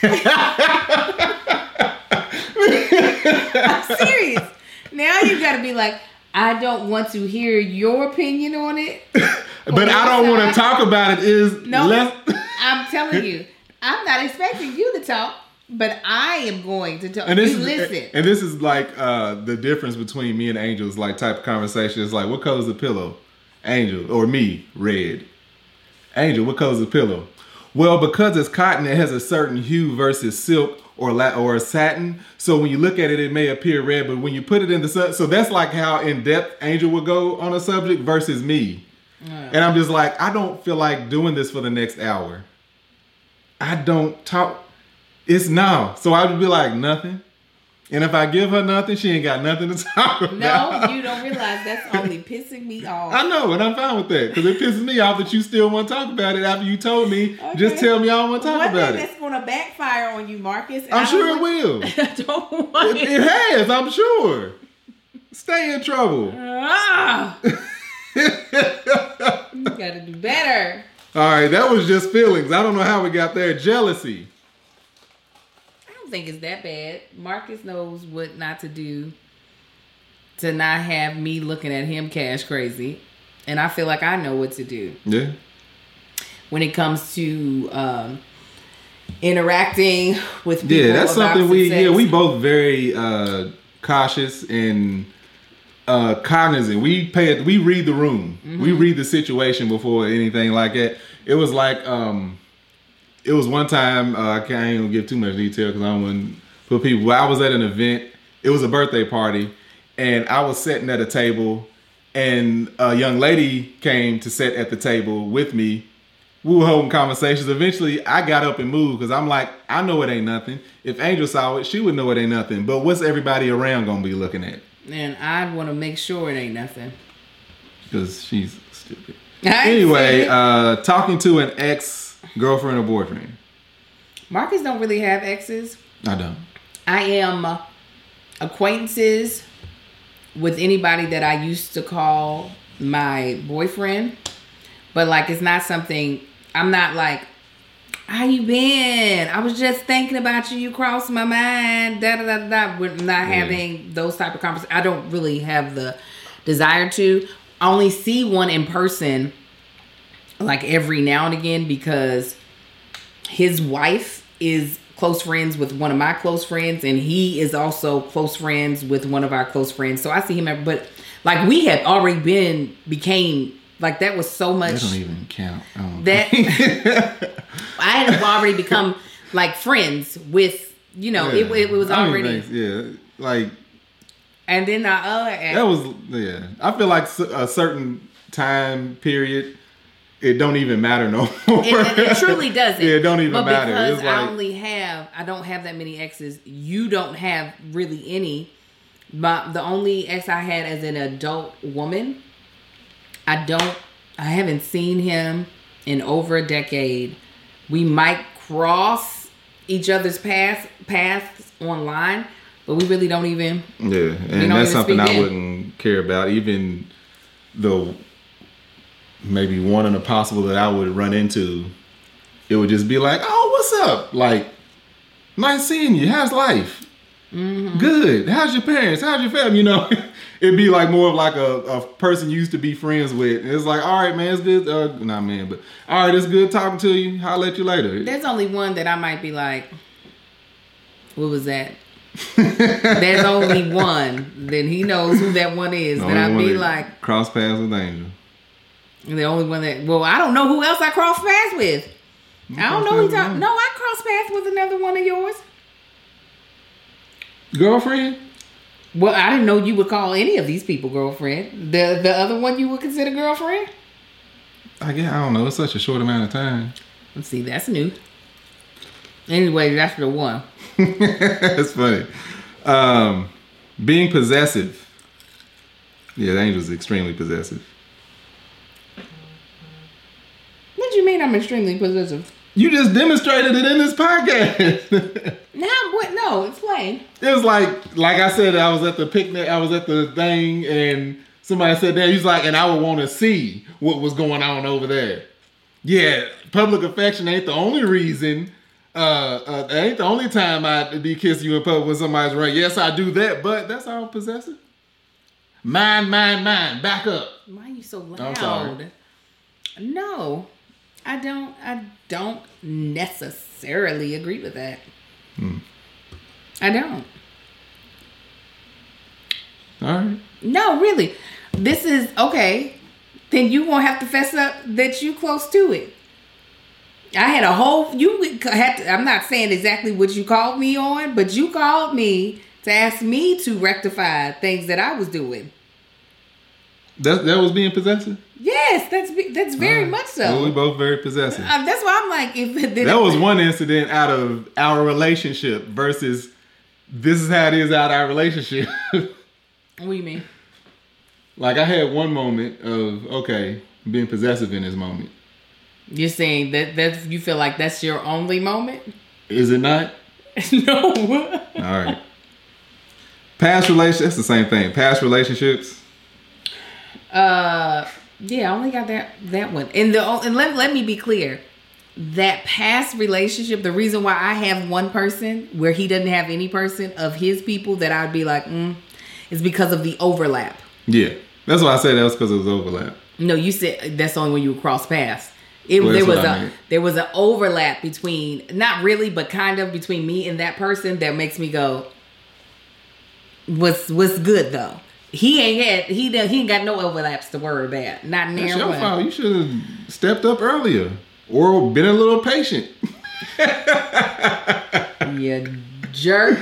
I'm serious. Now you got to be like, I don't want to hear your opinion on it. But I don't want to talk about it is no, less. I'm telling you, I'm not expecting you to talk, but I am going to talk. And this you is, listen. And this is like uh, the difference between me and Angel's like type of conversation. It's like, what color's the pillow? Angel or me, red. Angel, what color's the pillow? Well, because it's cotton, it has a certain hue versus silk or la- or satin. So when you look at it, it may appear red, but when you put it in the sun, so that's like how in depth Angel would go on a subject versus me. Uh, and I'm just like, I don't feel like doing this for the next hour. I don't talk. It's now. So I would be like, nothing. And if I give her nothing, she ain't got nothing to talk about. No, you don't realize that's only pissing me off. I know, and I'm fine with that. Because it pisses me off that you still want to talk about it after you told me, okay. Just tell me I don't want to talk One about thing it. That's going to backfire on you, Marcus. I'm sure it will. I don't want it. It has, I'm sure. Stay in trouble. Ah. You got to do better. All right, that was just feelings. I don't know how we got there. Jealousy. I don't think it's that bad. Marcus knows what not to do to not have me looking at him cash crazy. And I feel like I know what to do. Yeah. When it comes to um, interacting with people. Yeah, that's about something we success. yeah we both very uh, cautious and uh, cognizant. We pay we read the room. Mm-hmm. We read the situation before anything like that. It was like um, it was one time uh, I can't even give too much detail because I don't want to put people. Well, I was at an event. It was a birthday party, and I was sitting at a table, and a young lady came to sit at the table with me. We were holding conversations. Eventually, I got up and moved because I'm like, I know it ain't nothing. If Angel saw it, she would know it ain't nothing. But what's everybody around gonna be looking at? And I'd want to make sure it ain't nothing. Because she's stupid. Anyway, uh, talking to an ex-girlfriend or boyfriend. Marcus don't really have exes. I don't. I am acquaintances with anybody that I used to call my boyfriend. But, like, it's not something... I'm not like, how you been? I was just thinking about you. You crossed my mind. Da da da da. We're not yeah. having those type of conversations. I don't really have the desire to. I only see one in person, like, every now and again because his wife is close friends with one of my close friends, and he is also close friends with one of our close friends. So I see him, every, but like we have already been became. Like, that was so much... That don't even count. Oh. That... I had already become, like, friends with, you know, yeah. it, it was already... Think, yeah, like... And then our other... That was, yeah. I feel like a certain time period, it don't even matter no more. It, it truly doesn't. Yeah, it don't even but matter. But because it's like, I only have... I don't have that many exes. You don't have really any. But the only ex I had as an adult woman... I don't, I haven't seen him in over a decade. We might cross each other's paths, paths online, but we really don't even. Yeah, and that's something I in. wouldn't care about, even though maybe one in a possible that I would run into. It would just be like, oh, what's up? Like, nice seeing you. How's life? Mm-hmm. Good. How's your parents? How's your family? You know? It'd be like more of like a, a person you used to be friends with. And it's like, all right, man, it's good. Uh, not man, but all right, it's good talking to you. I'll let you later. There's only one that I might be like, what was that? There's only one. Then he knows who that one is. Then I'd be like, cross paths with Angel. The only one that, well, I don't know who else I cross paths with. You I don't know who talk. No, I cross paths with another one of yours. Girlfriend? Well, I didn't know you would call any of these people girlfriend. The the other one you would consider girlfriend? I guess, I don't know. It's such a short amount of time. Let's see. That's new. Anyway, that's the one. That's funny. Um, being possessive. Yeah, the Angel's extremely possessive. What do you mean I'm extremely possessive? You just demonstrated it in this podcast. Now, what? No, explain. It was like, like I said, I was at the picnic, I was at the thing, and somebody said that. He's like, and I would want to see what was going on over there. Yeah, public affection ain't the only reason. Uh, uh ain't the only time I'd be kissing you in public when somebody's right. Yes, I do that, but that's all possessive. Mine, mine, mine. Back up. Why are you so loud? I'm sorry. No. I don't I don't necessarily agree with that. Hmm. I don't. All right. No, really. This is okay. Then you won't have to fess up that you close to it. I had a whole you had to, I'm not saying exactly what you called me on, but you called me to ask me to rectify things that I was doing. That that was being possessive? Yes, that's that's very uh, much so. Well, we both very possessive. Uh, that's why I'm like, if that was one incident out of our relationship versus this is how it is out of our relationship. What do you mean? Like I had one moment of okay, being possessive in this moment. You're saying that that you feel like that's your only moment? Is it not? No. All right. Past relationships. That's the same thing. Past relationships. Uh, yeah, I only got that that one. And the and let let me be clear, that past relationship, the reason why I have one person where he doesn't have any person of his people that I'd be like, mm, is because of the overlap. Yeah, that's why I said that was because it was overlap. No, you said that's the only when you would cross paths. It, Well, there that's was what I a meant. there was an overlap between, not really, but kind of between me and that person that makes me go, what's what's good though? He ain't had he done, he ain't got no overlaps to worry about. Not That's near your one. fault. You should have stepped up earlier or been a little patient. You jerk.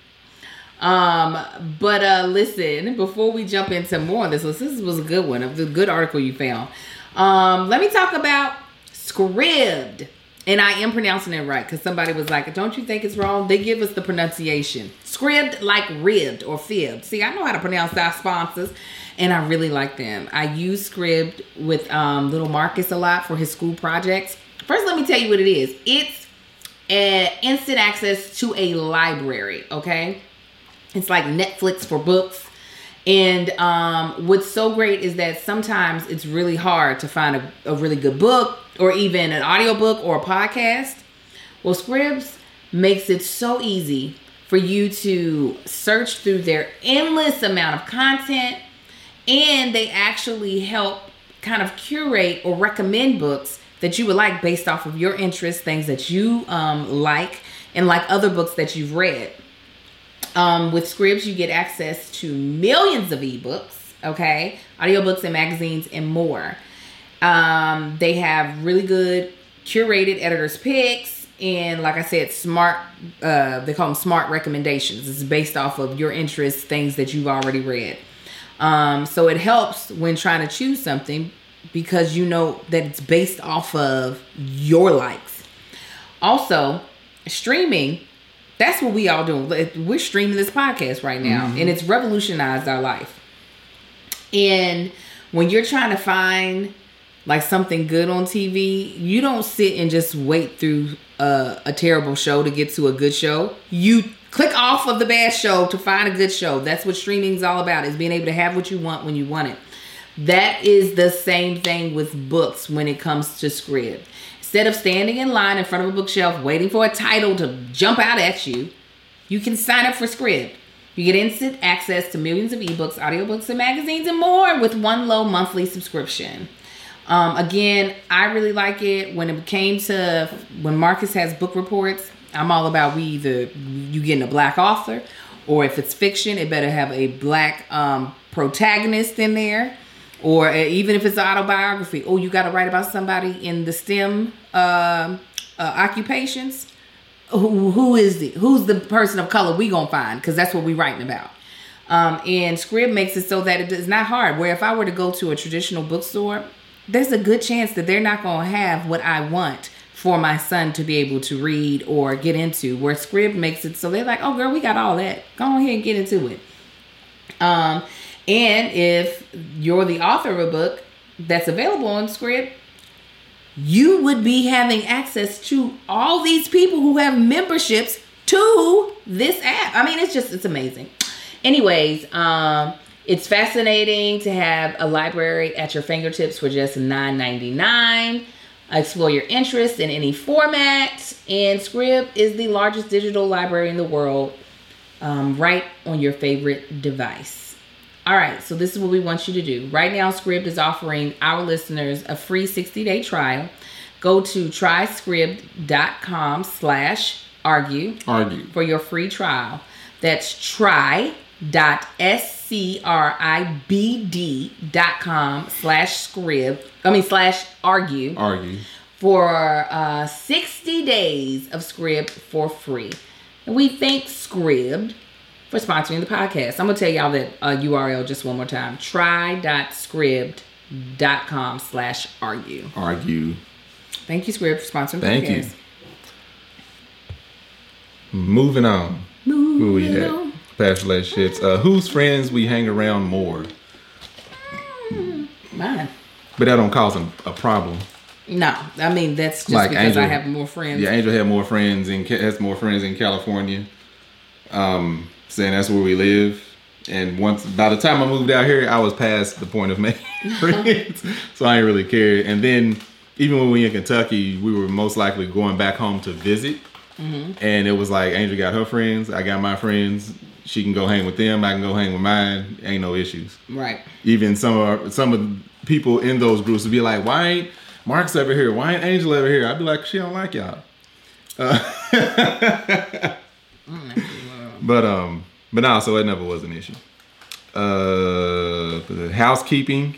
Um, but uh, listen, before we jump into more on this list, this was a good one, a good article you found. Um, let me talk about Scribd. And I am pronouncing it right because somebody was like, don't you think it's wrong? They give us the pronunciation. Scribd like ribbed or fibbed. See, I know how to pronounce our sponsors and I really like them. I use Scribd with um, little Marcus a lot for his school projects. First, let me tell you what it is. It's uh, instant access to a library, okay? It's like Netflix for books. And um, what's so great is that sometimes it's really hard to find a, a really good book or even an audiobook or a podcast. Well, Scribd makes it so easy for you to search through their endless amount of content, and they actually help kind of curate or recommend books that you would like based off of your interests, things that you um, like, and like other books that you've read. Um, with Scribd, you get access to millions of ebooks, okay, audiobooks and magazines and more. Um, they have really good curated editor's picks and, like I said, smart, uh, they call them smart recommendations. It's based off of your interests, things that you've already read. Um, so it helps when trying to choose something because you know that it's based off of your likes. Also, streaming. That's what we all doing. We're streaming this podcast right now, mm-hmm. and it's revolutionized our life. And when you're trying to find like something good on T V, you don't sit and just wait through a, a terrible show to get to a good show. You click off of the bad show to find a good show. That's what streaming is all about, is being able to have what you want when you want it. That is the same thing with books when it comes to Scribd. Instead of standing in line in front of a bookshelf waiting for a title to jump out at you, you can sign up for Scribd. You get instant access to millions of ebooks, audiobooks, and magazines and more with one low monthly subscription. Um, again, I really like it. When it came to when Marcus has book reports, I'm all about we either you getting a black author, or if it's fiction, it better have a black um, protagonist in there. Or even if it's an autobiography, oh, you got to write about somebody in the STEM uh, uh, occupations. Who who is the who's the person of color we gonna find? Because that's what we writing about. Um, and Scribd makes it so that it is not hard. Where if I were to go to a traditional bookstore, there's a good chance that they're not gonna have what I want for my son to be able to read or get into. Where Scribd makes it so they're like, oh girl, we got all that. Go ahead and get into it. Um. And if you're the author of a book that's available on Scribd, you would be having access to all these people who have memberships to this app. I mean, it's just, it's amazing. Anyways, um, it's fascinating to have a library at your fingertips for just nine ninety-nine. Explore your interests in any format. And Scribd is the largest digital library in the world, um, right on your favorite device. All right, so this is what we want you to do. Right now, Scribd is offering our listeners a free sixty-day trial. Go to tryscribd.com slash argue Argue. for your free trial. That's try.scribd.com slash scribd, I mean slash argue. Argue. For uh, sixty days of Scribd for free. And we thank Scribd for sponsoring the podcast. I'm going to tell y'all that uh, U R L just one more time. try.scribd.com slash argue. Argue. Thank you, Scribd, for sponsoring the Thank podcast. you. Moving on. Moving Who we at? on. Past relationships. Uh, whose friends we hang around more? Mine. But that don't cause a, a problem. No, I mean, that's just Like because Angel, I have more friends. Yeah, Angel had more friends in has more friends in California. Um, saying that's where we live. And once by the time I moved out here, I was past the point of making friends, so I ain't really cared. And then even when we were in Kentucky, we were most likely going back home to visit. Mm-hmm. And it was like Angel got her friends, I got my friends. She can go hang with them, I can go hang with mine. Ain't no issues. Right. Even some of our, some of the people in those groups would be like, "Why ain't Mark's over here. Why ain't Angel over here? I'd be like, she don't like y'all. Uh, but um, but no, so it never was an issue. Uh, the housekeeping.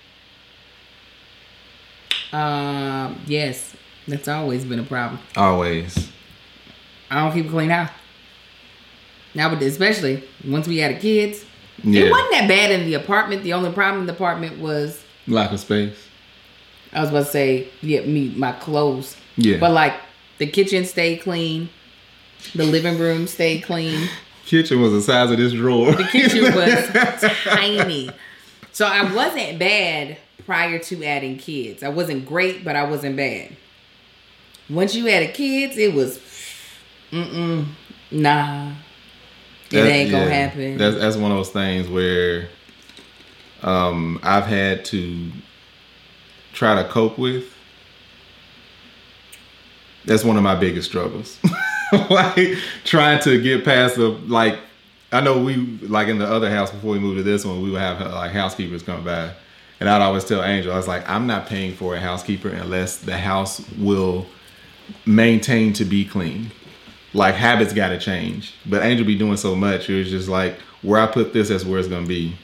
Um, yes, that's always been a problem. Always. I don't keep a clean house. Now, but especially once we had kids, Yeah. it wasn't that bad in the apartment. The only problem in the apartment was Lack of space. I was about to say, yeah, me, my clothes. Yeah. But like the kitchen stayed clean, the living room stayed clean. Kitchen was the size of this drawer. The kitchen was tiny, so I wasn't bad prior to adding kids. I wasn't great, but I wasn't bad. Once you added kids, it was, mm-mm, nah. It That- ain't gonna yeah. happen. That's that's one of those things where um, I've had to try to cope with. That's one of my biggest struggles. Like trying to get past the like. I know we like in the other house before we moved to this one, we would have like housekeepers come by, and I'd always tell Angel, I was like, I'm not paying for a housekeeper unless the house will maintain to be clean. Like habits got to change, but Angel be doing so much. It was just like where I put this, that's where it's gonna be.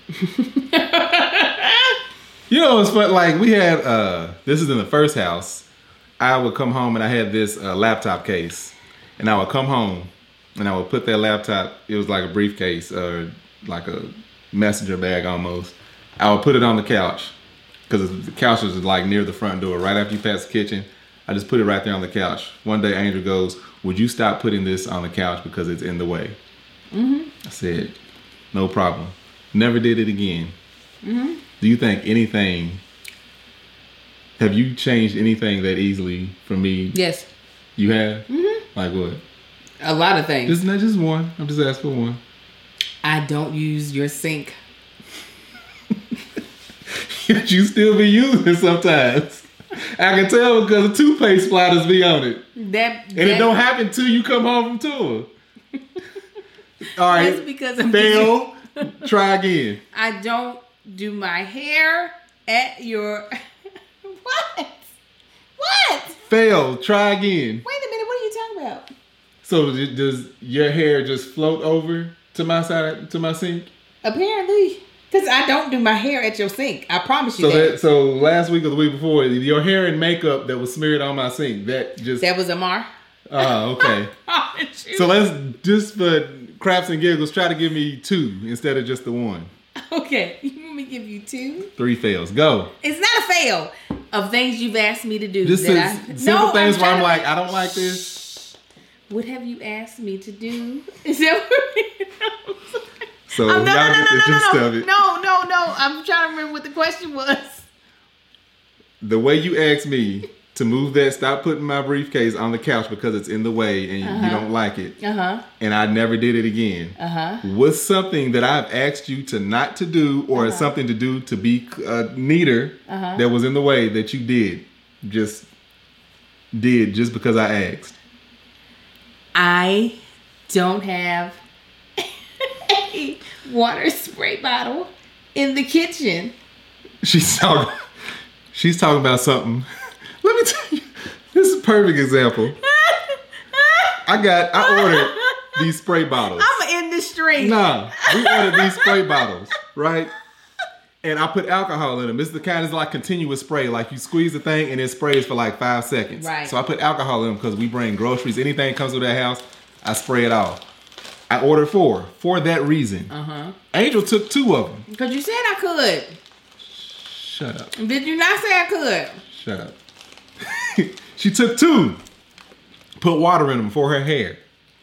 You know, it's fun. Like we had. Uh, this is in the first house. I would come home and I had this uh, laptop case, and I would come home and I would put that laptop. It was like a briefcase or like a messenger bag almost. I would put it on the couch because the couch was like near the front door, right after you pass the kitchen. I just put it right there on the couch. One day, Angel goes, "Would you stop putting this on the couch because it's in the way?" Mm-hmm. I said, "No problem." Never did it again. Mm-hmm. Do you think anything? Have you changed anything that easily for me? Yes. You have? Mm-hmm. Like what? A lot of things. Just not just one. I'm just asking for one. I don't use your sink. You still be using it sometimes. I can tell because the toothpaste splatters be on it. That, and that, it don't happen till you come home from tour. All right. That's because I'm fail. Try again. I don't do my hair at your. What? What? Fail. Try again. Wait a minute. What are you talking about? So does your hair just float over to my side, to my sink? Apparently. Because I don't do my hair at your sink. I promise you so that. that. So last week or the week before, your hair and makeup that was smeared on my sink, that just... That was Amar? Oh, okay. So let's, just for craps and giggles, try to give me two instead of just the one. Okay. You want me to give you two? Three fails. Go. It's not a fail of things you've asked me to do. Just that I, I, simple no, things I'm where I'm to, like, I don't like this. What have you asked me to do? Is that what So um, no, y'all no, no, get the no, gist no, no. of it. No, no, no. I'm trying to remember what the question was. The way you asked me to move that, stop putting my briefcase on the couch because it's in the way and uh-huh. you don't like it. Uh-huh. And I never did it again. Uh-huh. What's something that I've asked you to not to do or uh-huh. something to do to be uh, neater uh-huh. that was in the way that you did? Just did just because I asked. I don't have a water spray bottle in the kitchen. She's talking, she's talking about something. Let me tell you, this is a perfect example. I got, I ordered these spray bottles. I'm in the street. Nah, we ordered these spray bottles, right? And I put alcohol in them. This is the kind of like continuous spray. Like you squeeze the thing and it sprays for like five seconds. Right. So I put alcohol in them because we bring groceries. Anything comes to that house, I spray it off. I ordered four for that reason. Uh-huh. Angel took two of them. Because you said I could. Shut up. Did you not say I could? Shut up. She took two. Put water in them for her hair.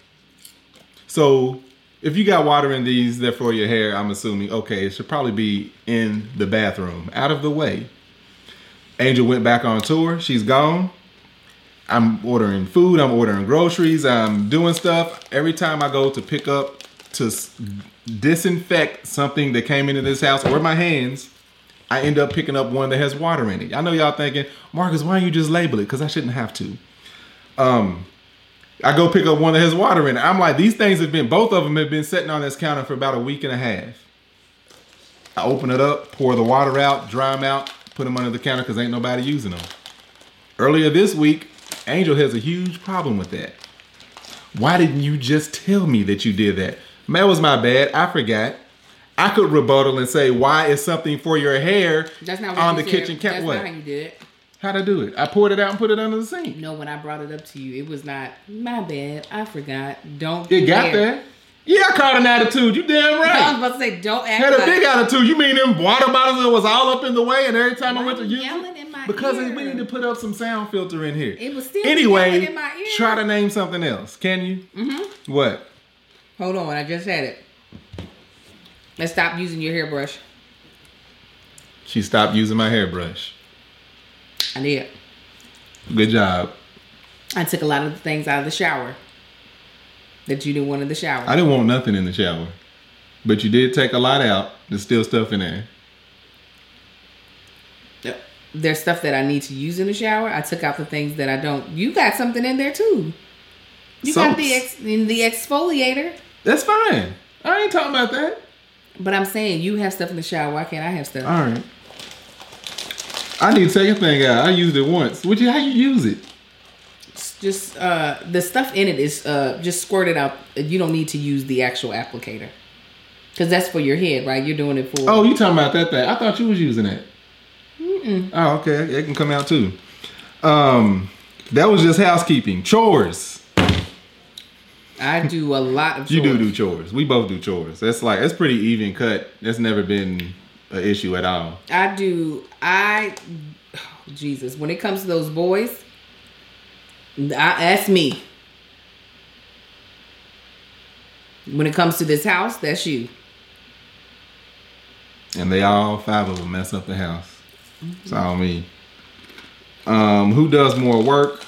So if you got water in these, they're for your hair, I'm assuming, okay, it should probably be in the bathroom, out of the way. Angel went back on tour. She's gone. I'm ordering food. I'm ordering groceries. I'm doing stuff. Every time I go to pick up, to disinfect something that came into this house or my hands, I end up picking up one that has water in it. I know y'all thinking, Marcus, why don't you just label it? Because I shouldn't have to. Um... I go pick up one that has water in it. I'm like, these things have been, both of them have been sitting on this counter for about a week and a half. I open it up, pour the water out, dry them out, put them under the counter because ain't nobody using them. Earlier this week, Angel has a huge problem with that. Why didn't you just tell me that you did that? Man, it was my bad. I forgot. I could rebuttal and say, why is something for your hair That's not what on you the said. kitchen cap? That's What? not how you did it. How'd I do it? I poured it out and put it under the sink. No, when I brought it up to you, it was not my bad. I forgot. Don't. It got dare. there. Yeah, I caught an attitude. You damn I was right. about to say, don't act Had a like big attitude. You mean them water bottles that was all up in the way, and every time Why I went to you use yelling it? in my Because ear? we need to put up some sound filter in here. It was still anyway. yelling in my ear. Try to name something else. Can you? Mm-hmm. What? Hold on, I just had it. Let's stop using your hairbrush. She stopped using my hairbrush. I did. Good job. I took a lot of the things out of the shower that you didn't want in the shower. I didn't want nothing in the shower, but you did take a lot out. There's still stuff in there. There's stuff that I need to use in the shower. I took out the things that I don't. You got something in there too. You got the ex, in the exfoliator. That's fine. I ain't talking about that. But I'm saying you have stuff in the shower. Why can't I have stuff? All right. I need to take a thing out. I used it once. Which how you use it? It's just uh, the stuff in it is uh, just squirted out. You don't need to use the actual applicator because that's for your head, right? You're doing it for. Oh, you talking about that thing? I thought you was using that. Mm-mm. Oh, okay. It can come out too. Um, that was just housekeeping. Chores. I do a lot of chores. You do do chores. We both do chores. That's like that's pretty even cut. That's never been an issue at all. I do. I oh, Jesus. When it comes to those boys, I, that's me. When it comes to this house, that's you. And they all five of them mess up the house. It's all me. Um, who does more work?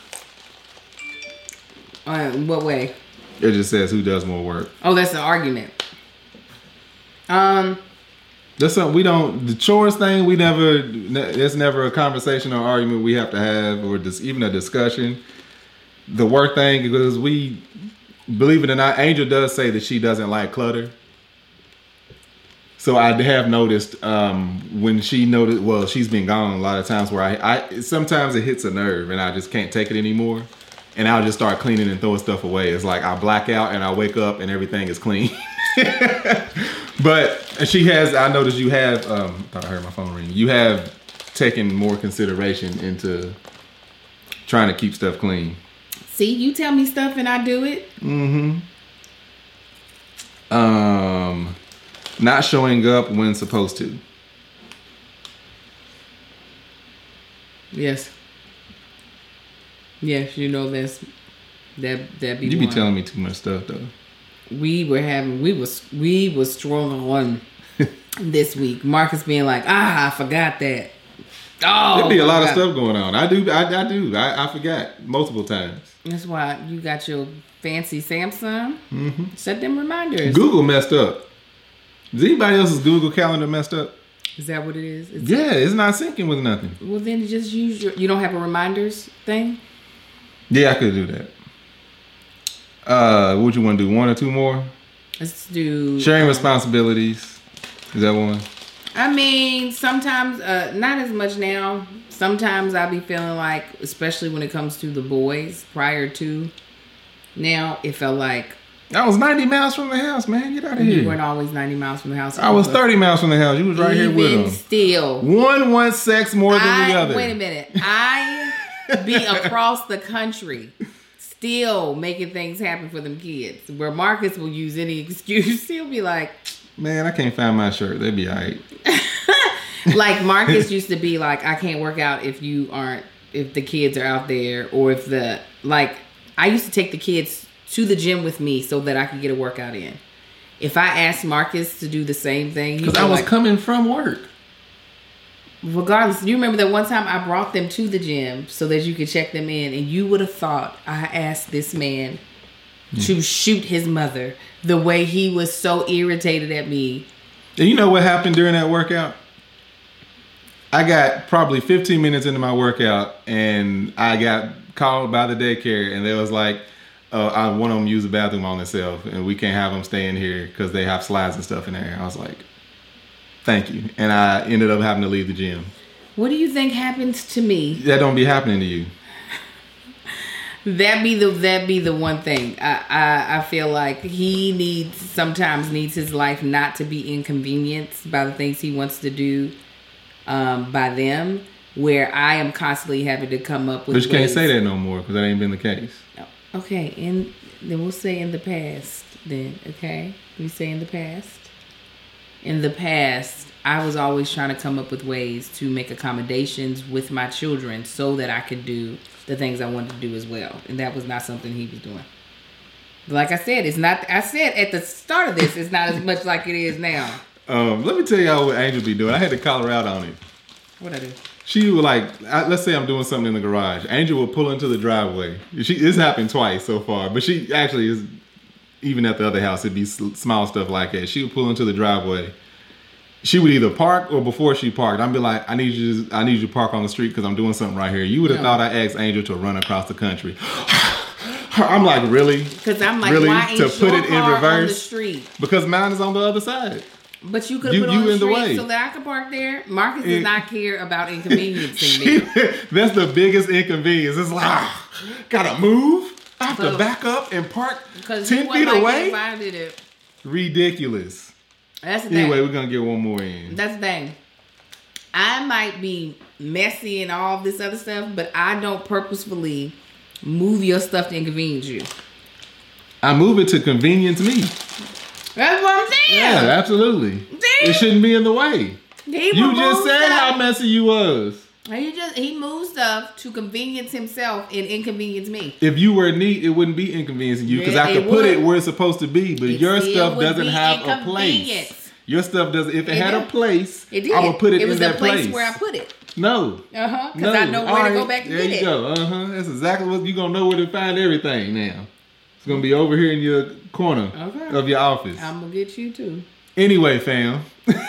Uh, in what way? It just says who does more work. Oh, that's an argument. Um, That's something we don't. The chores thing, we never. It's never a conversation or argument we have to have, or just even a discussion. The work thing, because we believe it or not, Angel does say that she doesn't like clutter. So I have noticed um, when she noticed. Well, she's been gone a lot of times where I, I sometimes it hits a nerve and I just can't take it anymore. And I'll just start cleaning and throwing stuff away. It's like I black out and I wake up and everything is clean. But she has, I noticed you have, um, I thought I heard my phone ring. You have taken more consideration into trying to keep stuff clean. see, you tell me stuff and I do it. Mm-hmm. Um, not showing up when supposed to. Yes. Yes, you know that's that that be. You be one. telling me too much stuff though. We were having we was we was strong on this week. Marcus being like, ah, I forgot that. Oh, There'd be a my lot of God. stuff going on. I do, I, I do. I, I forgot multiple times. That's why you got your fancy Samsung. Mm-hmm. Set them reminders. Google messed up. Is anybody else's Google Calendar messed up? Is that what it is? It's, Yeah, it's not syncing with nothing. Well, then just use your. You don't have a reminders thing. Yeah, I could do that. Uh, what you want to do? One or two more? Let's do Sharing um, responsibilities. Is that one? I mean, sometimes, uh, not as much now. Sometimes I be feeling like, especially when it comes to the boys, prior to now, it felt like I was ninety miles from the house, man. Get out of you here. weren't always ninety miles from the house. I was thirty miles from the house. You was right here with Even them. still, One wants sex more than I, the other. wait a minute. I be across the country, still making things happen for them kids. Where Marcus will use any excuse, he'll be like, Man, I can't find my shirt. They'd be all right. like Marcus used to be like, I can't work out if you aren't, if the kids are out there, or if the, like, I used to take the kids to the gym with me so that I could get a workout in. If I asked Marcus to do the same thing, Because I was like, coming from work. regardless, you remember that one time I brought them to the gym so that you could check them in, and you would have thought I asked this man Hmm. to shoot his mother the way he was so irritated at me. And you know what happened during that workout? I got probably fifteen minutes into my workout and I got called by the daycare and they was like, uh, I want them to use the bathroom on themselves and we can't have them stay in here because they have slides and stuff in there. I was like, thank you. And I ended up having to leave the gym. What do you think happens to me? That don't be happening to you. That be the that be the one thing. I, I I feel like he needs sometimes needs his life not to be inconvenienced by the things he wants to do um, by them. Where I am constantly having to come up with. But you ways. can't say that no more because that ain't been the case. Okay, and then we'll say in the past. Then okay, we say in the past. In the past, I was always trying to come up with ways to make accommodations with my children so that I could do the things I wanted to do as well. And that was not something he was doing. Like I said, it's not, I said at the start of this, it's not as much like it is now. Um, let me tell y'all what Angel be doing. I had to call her out on it. What I do? She would like, I, let's say I'm doing something in the garage. Angel will pull into the driveway. She, this happened twice so far, but she actually is, even at the other house, it'd be small stuff like that. She would pull into the driveway. She would either park or before she parked, I'd be like, I need you to, I need you to park on the street because I'm doing something right here. You would have no. thought I asked Angel to run across the country. I'm like, really? Because I'm like, really? Why ain't to your put it in car reverse? On the street? Because mine is on the other side. But you could you, put it on you the in street the way. so that I could park there. Marcus does not care about inconveniencing she, me. That's the biggest inconvenience. It's like, ah, gotta move. I have so, to back up and park ten feet like away. If I did it. Ridiculous. That's the thing. Anyway, we're gonna get one more in. That's the thing. I might be messy and all this other stuff, but I don't purposefully move your stuff to inconvenience you. I move it to convenience me. That's what I'm saying. Yeah, absolutely. See? It shouldn't be in the way. He you just said stuff. how messy you was. He just he moves stuff to convenience himself and inconvenience me. If you were neat, it wouldn't be inconveniencing you because yeah, I could put it where it's supposed to be. But it your stuff doesn't have a place. Your stuff doesn't. If it, it had did. a place, it did. I would put it, it in that place. It was the place where I put it. No. Uh huh. Because no. I know where All to go back and there get it. There you go. Uh huh. That's exactly what you're gonna know where to find everything now. It's gonna be over here in your corner okay. of your office. I'm gonna get you too. Anyway, fam.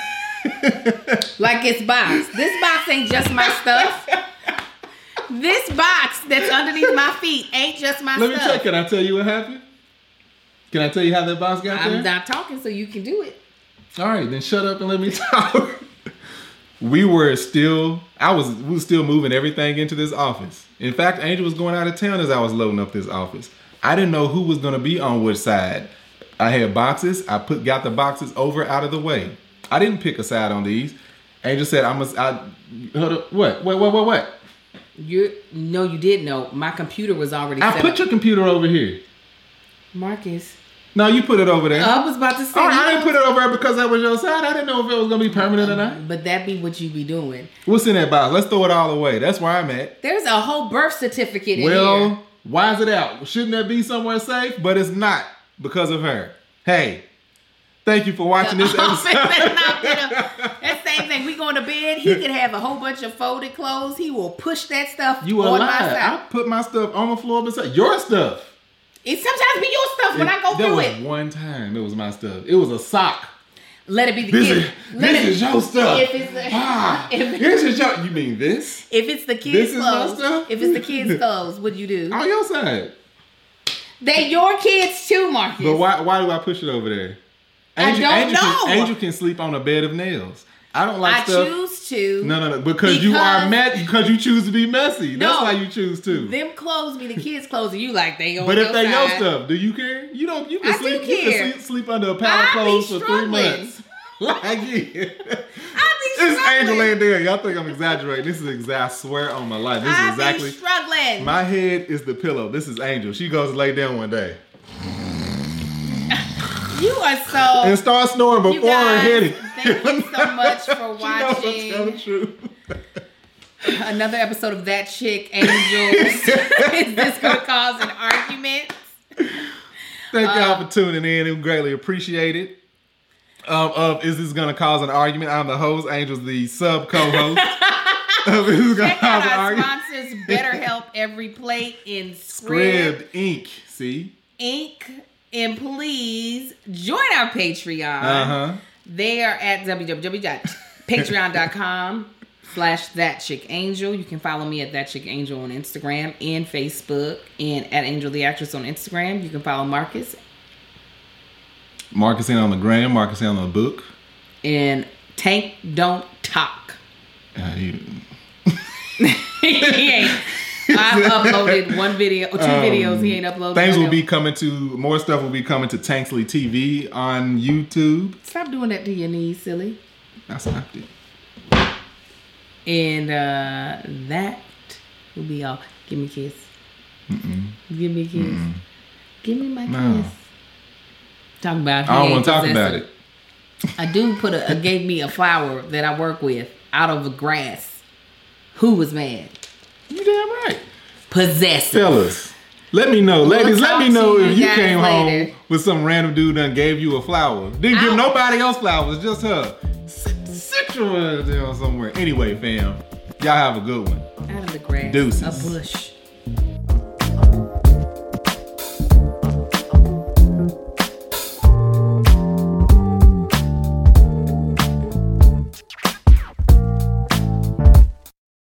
Like it's box. This box ain't just my stuff. This box that's underneath my feet ain't just my Let stuff. Let me check. Can I tell you what happened? Can I tell you how that box got I'm there? I'm not talking, so you can do it. All right, then shut up and let me talk. We were still, I was, we were still moving everything into this office. In fact, Angel was going out of town as I was loading up this office. I didn't know who was going to be on which side. I had boxes. I put got the boxes over out of the way. I didn't pick a side on these. Angel said, "I must." I hold up. What? What? What? What? What? You no, you did know. My computer was already. I set put up. your computer over here, Marcus. No, you put it over there. I was about to say. Oh, I didn't put it over there because that was your side. I didn't know if it was gonna be permanent or not. But that be what you be doing. What's in that box? Let's throw it all away. That's where I'm at. There's a whole birth certificate in well, here. Well, why is it out? Shouldn't that be somewhere safe? But it's not because of her. Hey, thank you for watching this episode. That same thing. We going to bed. He could have a whole bunch of folded clothes. He will push that stuff you on lie. my side. I put my stuff on the floor beside your stuff. It sometimes be your stuff when it, I go through was it. One time, it was my stuff. It was a sock. Let it be the this kid. Is, Let this it, is your stuff. If it's the, ah, if this is your. You mean this? If it's the kids' this clothes. Is my stuff? If it's the kids' clothes, what'd you do? On your side. They your kids too, Marcus. But why? Why do I push it over there? Angel, I don't Angel know. Can, Angel can sleep on a bed of nails. I don't like I stuff. I choose to. No, no, no. Because, because you are mad. Because you choose to be messy. That's no, why you choose to. Them clothes be the kids' clothes, and you like they on But your if they side. your stuff, do you care? You don't. You can I sleep. do You care. can sleep, sleep under a pile of clothes for three months. Like yeah. I be This Angel ain't there. Y'all think I'm exaggerating. This is exact. I swear on my life. This I is exactly. Be struggling. My head is the pillow. This is Angel. She goes to lay down one day. You are so and start snoring before her head. Thank you so much for watching. She knows I'm telling the truth. Another episode of That Chick Angels. Is this going to cause an argument? Thank um, y'all for tuning in. We greatly appreciate it. Um, of is this going to cause an argument? I'm the host. Angel's the sub co-host. of is this Check out our sponsors, BetterHelp, Every Plate in Scribd. Scribd Ink. See? Ink. And please join our Patreon. Uh-huh. They are at www.patreon.com slash That Chick Angel. You can follow me at That Chick Angel on Instagram and Facebook, and at Angel the Actress on Instagram. You can follow Marcus. Marcus in on the gram, Marcus in on the book. And Tank Don't Talk. Uh, you... he ain't. All I've uploaded one video, two um, videos. He ain't uploaded. Things will be coming to more stuff will be coming to Tanksley T V on YouTube. Stop doing that to your knees, silly. I stopped it. And uh, that will be all. Give me a kiss. Mm-mm. Give me a kiss. Mm-mm. Give me my no. kiss. Talk about. I don't want to talk about it. A dude put a, a gave me a flower that I work with out of the grass. Who was mad? You damn right. Possessive. Fellas, let me know. We'll Ladies, let me know if you came later. home with some random dude that gave you a flower. Didn't give nobody else flowers, just her. Sexual somewhere. Anyway, fam, y'all have a good one. Out of the grass. Deuces. A bush.